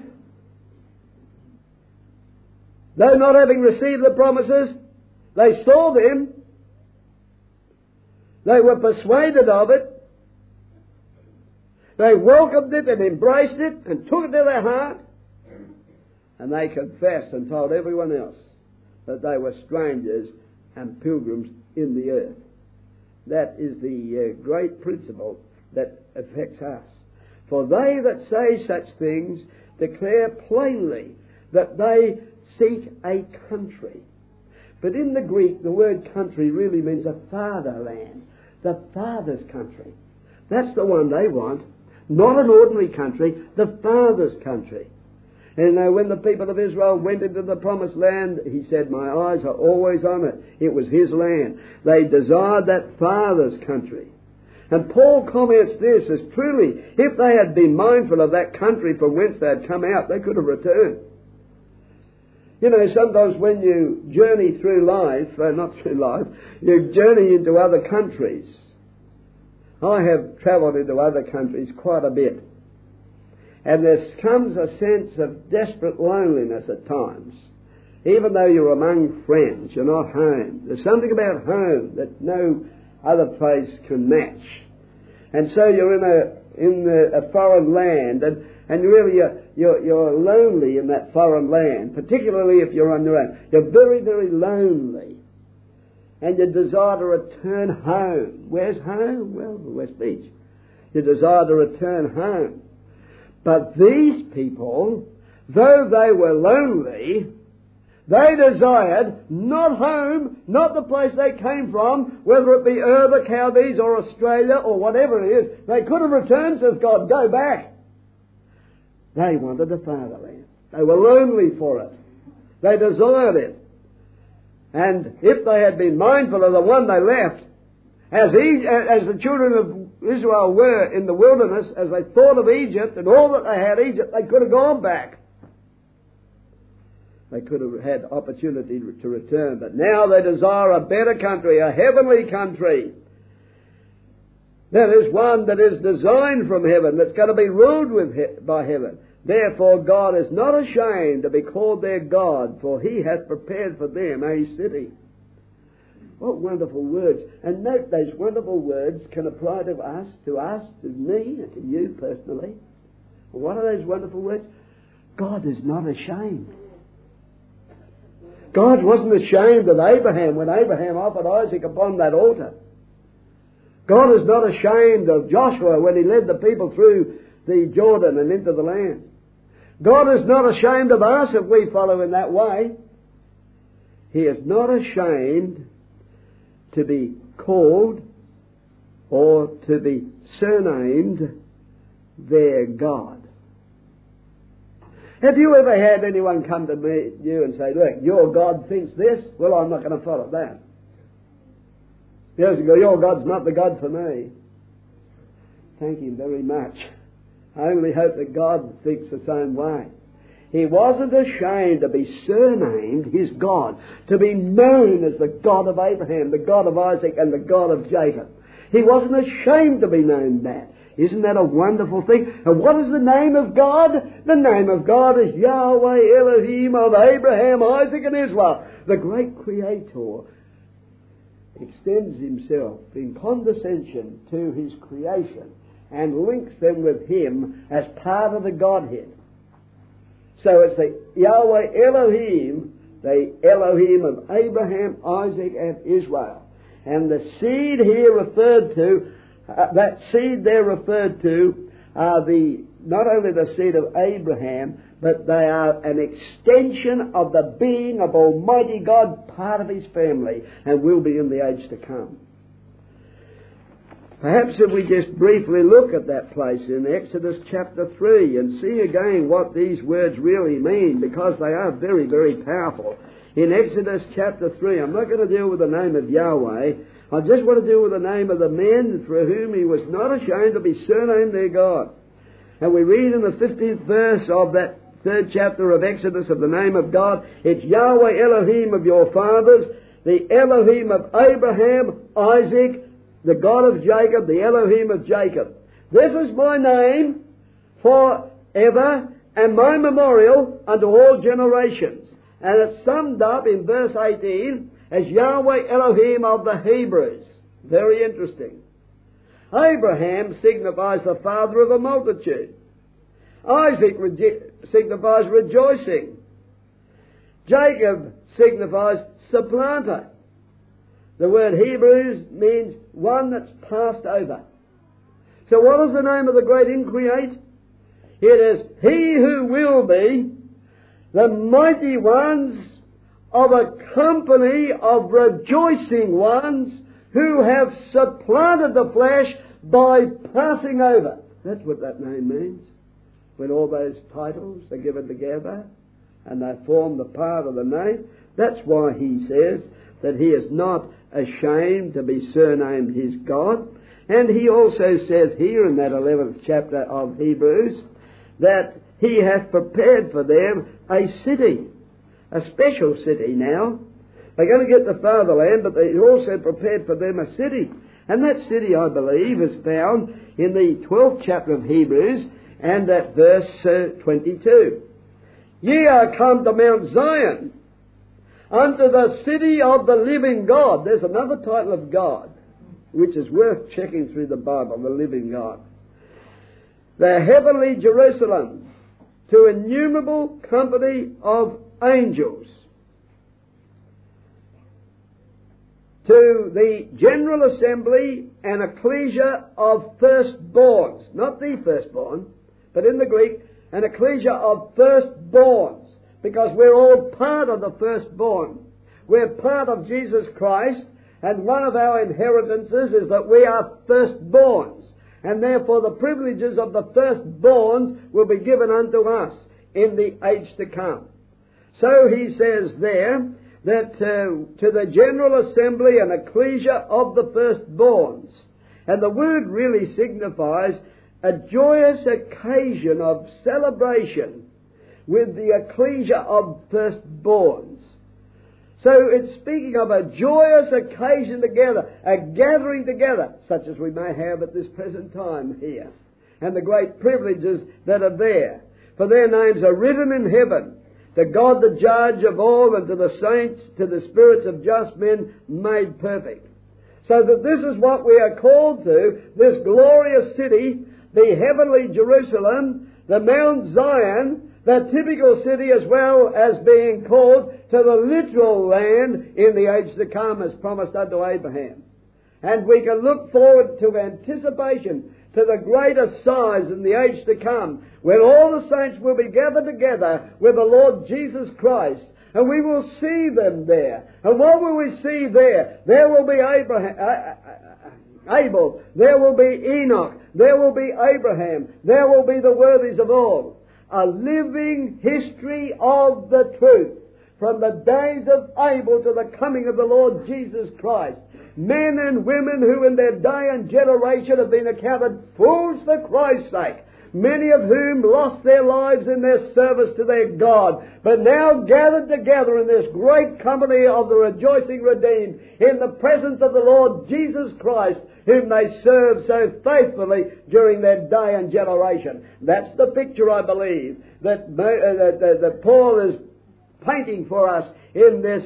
though not having received the promises. They saw them. They were persuaded of it. They welcomed it and embraced it and took it to their heart. And they confessed and told everyone else that they were strangers and pilgrims in the earth. That is the great principle that affects us. For they that say such things declare plainly that they seek a country. But in the Greek, the word country really means a fatherland. The Father's country. That's the one they want. Not an ordinary country, the Father's country. And when the people of Israel went into the promised land, he said, my eyes are always on it. It was his land. They desired that Father's country. And Paul comments this as truly, if they had been mindful of that country from whence they had come out, they could have returned. You know, sometimes when you journey through life, you journey into other countries. I have travelled into other countries quite a bit. And there comes a sense of desperate loneliness at times. Even though you're among friends, you're not home. There's something about home that no other place can match. And so you're in a foreign land, and really you're lonely in that foreign land, particularly if you're on your own. You're very, very lonely. And you desire to return home. Where's home? Well, West Beach. You desire to return home. But these people, though they were lonely, They desired not home, not the place they came from, whether it be the Chaldees or Australia or whatever it is. They could have returned, says God, go back. They wanted the fatherland. They were lonely for it. They desired it. And if they had been mindful of the one they left, as the children of Israel were in the wilderness, as they thought of Egypt and all that they had Egypt, they could have gone back. They could have had opportunity to return. But now they desire a better country, a heavenly country. That is one that is designed from heaven, that's going to be ruled by heaven. Therefore God is not ashamed to be called their God, for He hath prepared for them a city. What wonderful words. And note, those wonderful words can apply to us, to me, and to you personally. What are those wonderful words? God is not ashamed. God wasn't ashamed of Abraham when Abraham offered Isaac upon that altar. God is not ashamed of Joshua when he led the people through the Jordan and into the land. God is not ashamed of us if we follow in that way. He is not ashamed to be called or to be surnamed their God. Have you ever had anyone come to you and say, look, your God thinks this? Well, I'm not going to follow that. Years ago, your God's not the God for me. Thank Him very much. I only hope that God thinks the same way. He wasn't ashamed to be surnamed His God, to be known as the God of Abraham, the God of Isaac, and the God of Jacob. He wasn't ashamed to be known that. Isn't that a wonderful thing? And what is the name of God? The name of God is Yahweh Elohim of Abraham, Isaac, and Israel. The great Creator extends Himself in condescension to His creation and links them with Him as part of the Godhead. So it's the Yahweh Elohim, the Elohim of Abraham, Isaac, and Israel. And the seed here referred to, that seed there referred to are not only the seed of Abraham, but they are an extension of the being of Almighty God, part of His family, and will be in the age to come. Perhaps if we just briefly look at that place in Exodus chapter 3 and see again what these words really mean, because they are very, very powerful. In Exodus chapter 3, I'm not going to deal with the name of Yahweh. I just want to deal with the name of the men for whom He was not ashamed to be surnamed their God. And we read in the 15th verse of that 3rd chapter of Exodus of the name of God, it's Yahweh Elohim of your fathers, the Elohim of Abraham, Isaac, the God of Jacob, the Elohim of Jacob. This is my name forever and my memorial unto all generations. And it's summed up in verse 18 as Yahweh Elohim of the Hebrews. Very interesting. Abraham signifies the father of a multitude. Isaac signifies rejoicing. Jacob signifies supplanter. The word Hebrews means one that's passed over. So what is the name of the great increate? It is He who will be the mighty ones of a company of rejoicing ones who have supplanted the flesh by passing over. That's what that name means. When all those titles are given together and they form the part of the name, that's why he says that He is not ashamed to be surnamed His God. And he also says here in that 11th chapter of Hebrews that He hath prepared for them a city, a special city now. They're going to get the fatherland, but He also prepared for them a city. And that city, I believe, is found in the 12th chapter of Hebrews and at verse 22. Ye are come to Mount Zion, unto the city of the living God. There's another title of God, which is worth checking through the Bible, the living God. The heavenly Jerusalem, to innumerable company of angels, to the general assembly and ecclesia of firstborns, not the firstborn, but in the Greek, an ecclesia of firstborns. because we're all part of the firstborn. We're part of Jesus Christ, and one of our inheritances is that we are firstborns, and therefore the privileges of the firstborns will be given unto us in the age to come. So he says there that to the general assembly and ecclesia of the firstborns. And the word really signifies a joyous occasion of celebration with the ecclesia of firstborns. So it's speaking of a joyous occasion together, a gathering together, such as we may have at this present time here, and the great privileges that are there. For their names are written in heaven, to God the judge of all, and to the saints, to the spirits of just men made perfect. So that this is what we are called to, this glorious city, the heavenly Jerusalem, the Mount Zion, the typical city, as well as being called to the literal land in the age to come as promised unto Abraham. And we can look forward to anticipation to the greater size in the age to come, when all the saints will be gathered together with the Lord Jesus Christ, and we will see them there. And what will we see there? There will be Abel, there will be Enoch, there will be Abraham, there will be the worthies of all. A living history of the truth, from the days of Abel to the coming of the Lord Jesus Christ. Men and women who in their day and generation have been accounted fools for Christ's sake, many of whom lost their lives in their service to their God, but now gathered together in this great company of the rejoicing redeemed in the presence of the Lord Jesus Christ, whom they served so faithfully during their day and generation. That's the picture, I believe, that Paul is painting for us in this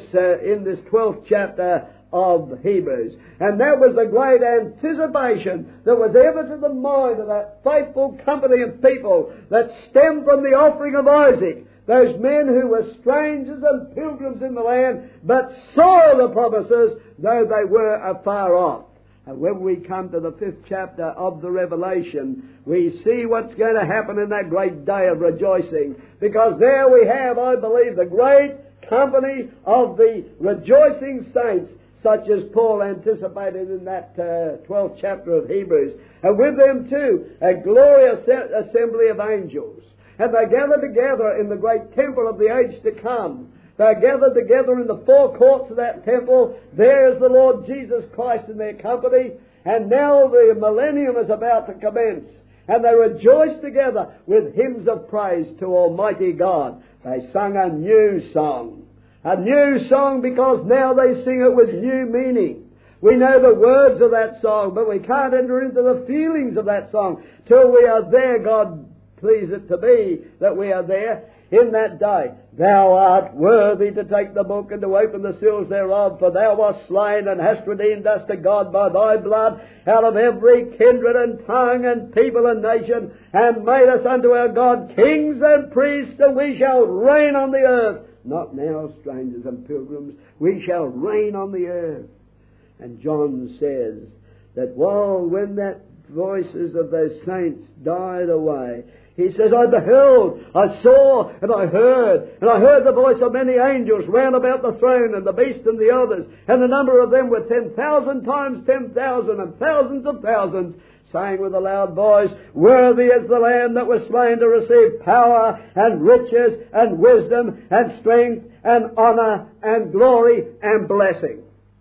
12th chapter of Hebrews. And that was the great anticipation that was ever to the mind of that faithful company of people that stemmed from the offering of Isaac, those men who were strangers and pilgrims in the land, but saw the promises though they were afar off. And when we come to the 5th chapter of the Revelation, we see what's going to happen in that great day of rejoicing, because there we have, I believe, the great company of the rejoicing saints, such as Paul anticipated in that 12th chapter of Hebrews. And with them too, a glorious assembly of angels. And they gather together in the great temple of the age to come. They gathered together in the four courts of that temple. There is the Lord Jesus Christ in their company. And now the millennium is about to commence. And they rejoice together with hymns of praise to Almighty God. They sung a new song. A new song, because now they sing it with new meaning. We know the words of that song, but we can't enter into the feelings of that song till we are there. God please it to be that we are there in that day. Thou art worthy to take the book and to open the seals thereof, for thou wast slain and hast redeemed us to God by thy blood out of every kindred and tongue and people and nation, and made us unto our God kings and priests, and we shall reign on the earth. Not now, strangers and pilgrims, we shall reign on the earth. And John says that when that voices of those saints died away, he says, I beheld, I saw, and I heard the voice of many angels round about the throne, and the beast and the elders, and the number of them were 10,000 times 10,000, and thousands of thousands, saying with a loud voice, Worthy is the Lamb that was slain to receive power and riches and wisdom and strength and honour and glory and blessing.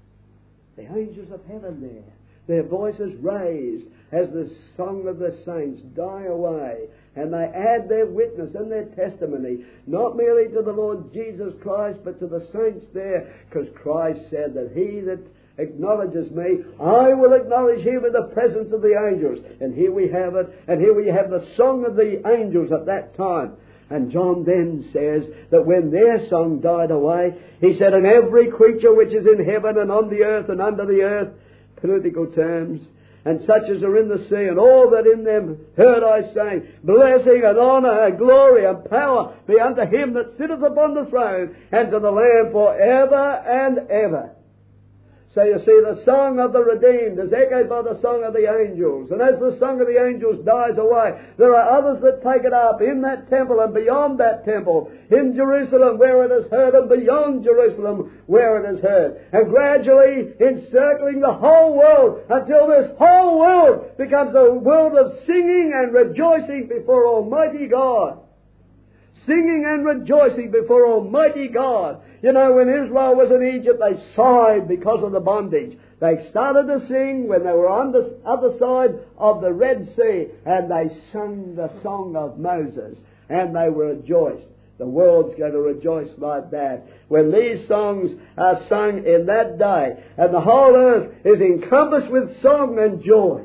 The angels of heaven there, their voices raised as the song of the saints die away, and they add their witness and their testimony, not merely to the Lord Jesus Christ, but to the saints there, because Christ said that he that acknowledges me, I will acknowledge him in the presence of the angels. And here we have it, and here we have the song of the angels at that time. And John then says that when their song died away, he said, and every creature which is in heaven and on the earth and under the earth, political terms, and such as are in the sea, and all that in them, heard I saying, Blessing and honour and glory and power be unto him that sitteth upon the throne, and to the Lamb for ever and ever. So you see, the song of the redeemed is echoed by the song of the angels. And as the song of the angels dies away, there are others that take it up in that temple and beyond that temple, in Jerusalem where it is heard, and beyond Jerusalem where it is heard. And gradually encircling the whole world until this whole world becomes a world of singing and rejoicing before Almighty God. Singing and rejoicing before Almighty God. You know, when Israel was in Egypt, they sighed because of the bondage. They started to sing when they were on the other side of the Red Sea, and they sung the song of Moses, and they rejoiced. The world's going to rejoice like that when these songs are sung in that day, and the whole earth is encompassed with song and joy.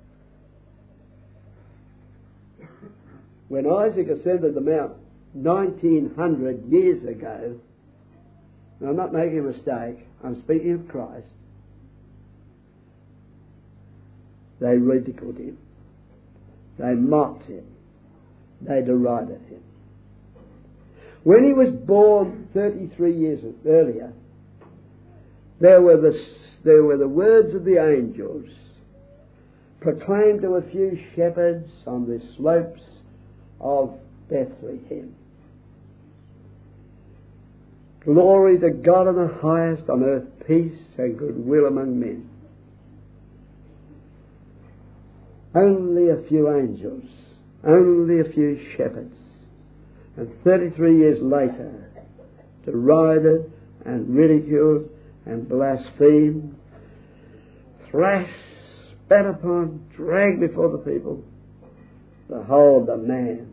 When Isaac ascended the mount 1900 years ago, and I'm not making a mistake, I'm speaking of Christ, they ridiculed him. They mocked him. They derided him. When he was born 33 years earlier, there were the words of the angels proclaimed to a few shepherds on the slopes of Bethlehem. Glory to God in the highest, on earth peace and goodwill among men. Only a few angels, only a few shepherds, and 33 years later, derided and ridiculed and blasphemed, thrashed, spat upon, dragged before the people. Behold the man.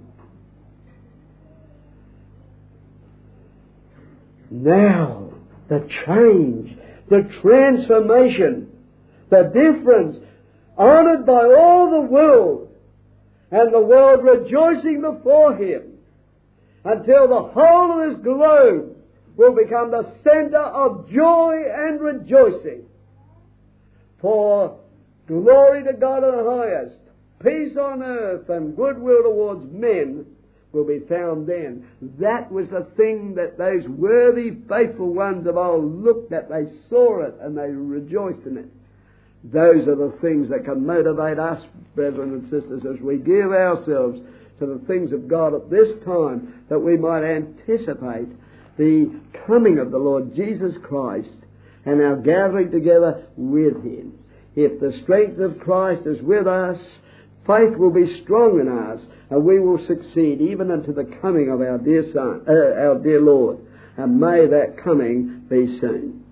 Now, the change, the transformation, the difference, honoured by all the world, and the world rejoicing before him, until the whole of this globe will become the centre of joy and rejoicing. For glory to God in the highest, peace on earth and goodwill towards men will be found then. That was the thing that those worthy, faithful ones of old looked at. They saw it and they rejoiced in it. Those are the things that can motivate us, brethren and sisters, as we give ourselves to the things of God at this time, that we might anticipate the coming of the Lord Jesus Christ and our gathering together with Him. If the strength of Christ is with us, faith will be strong in us, and we will succeed even unto the coming of our dear Son, our dear Lord. And may that coming be soon.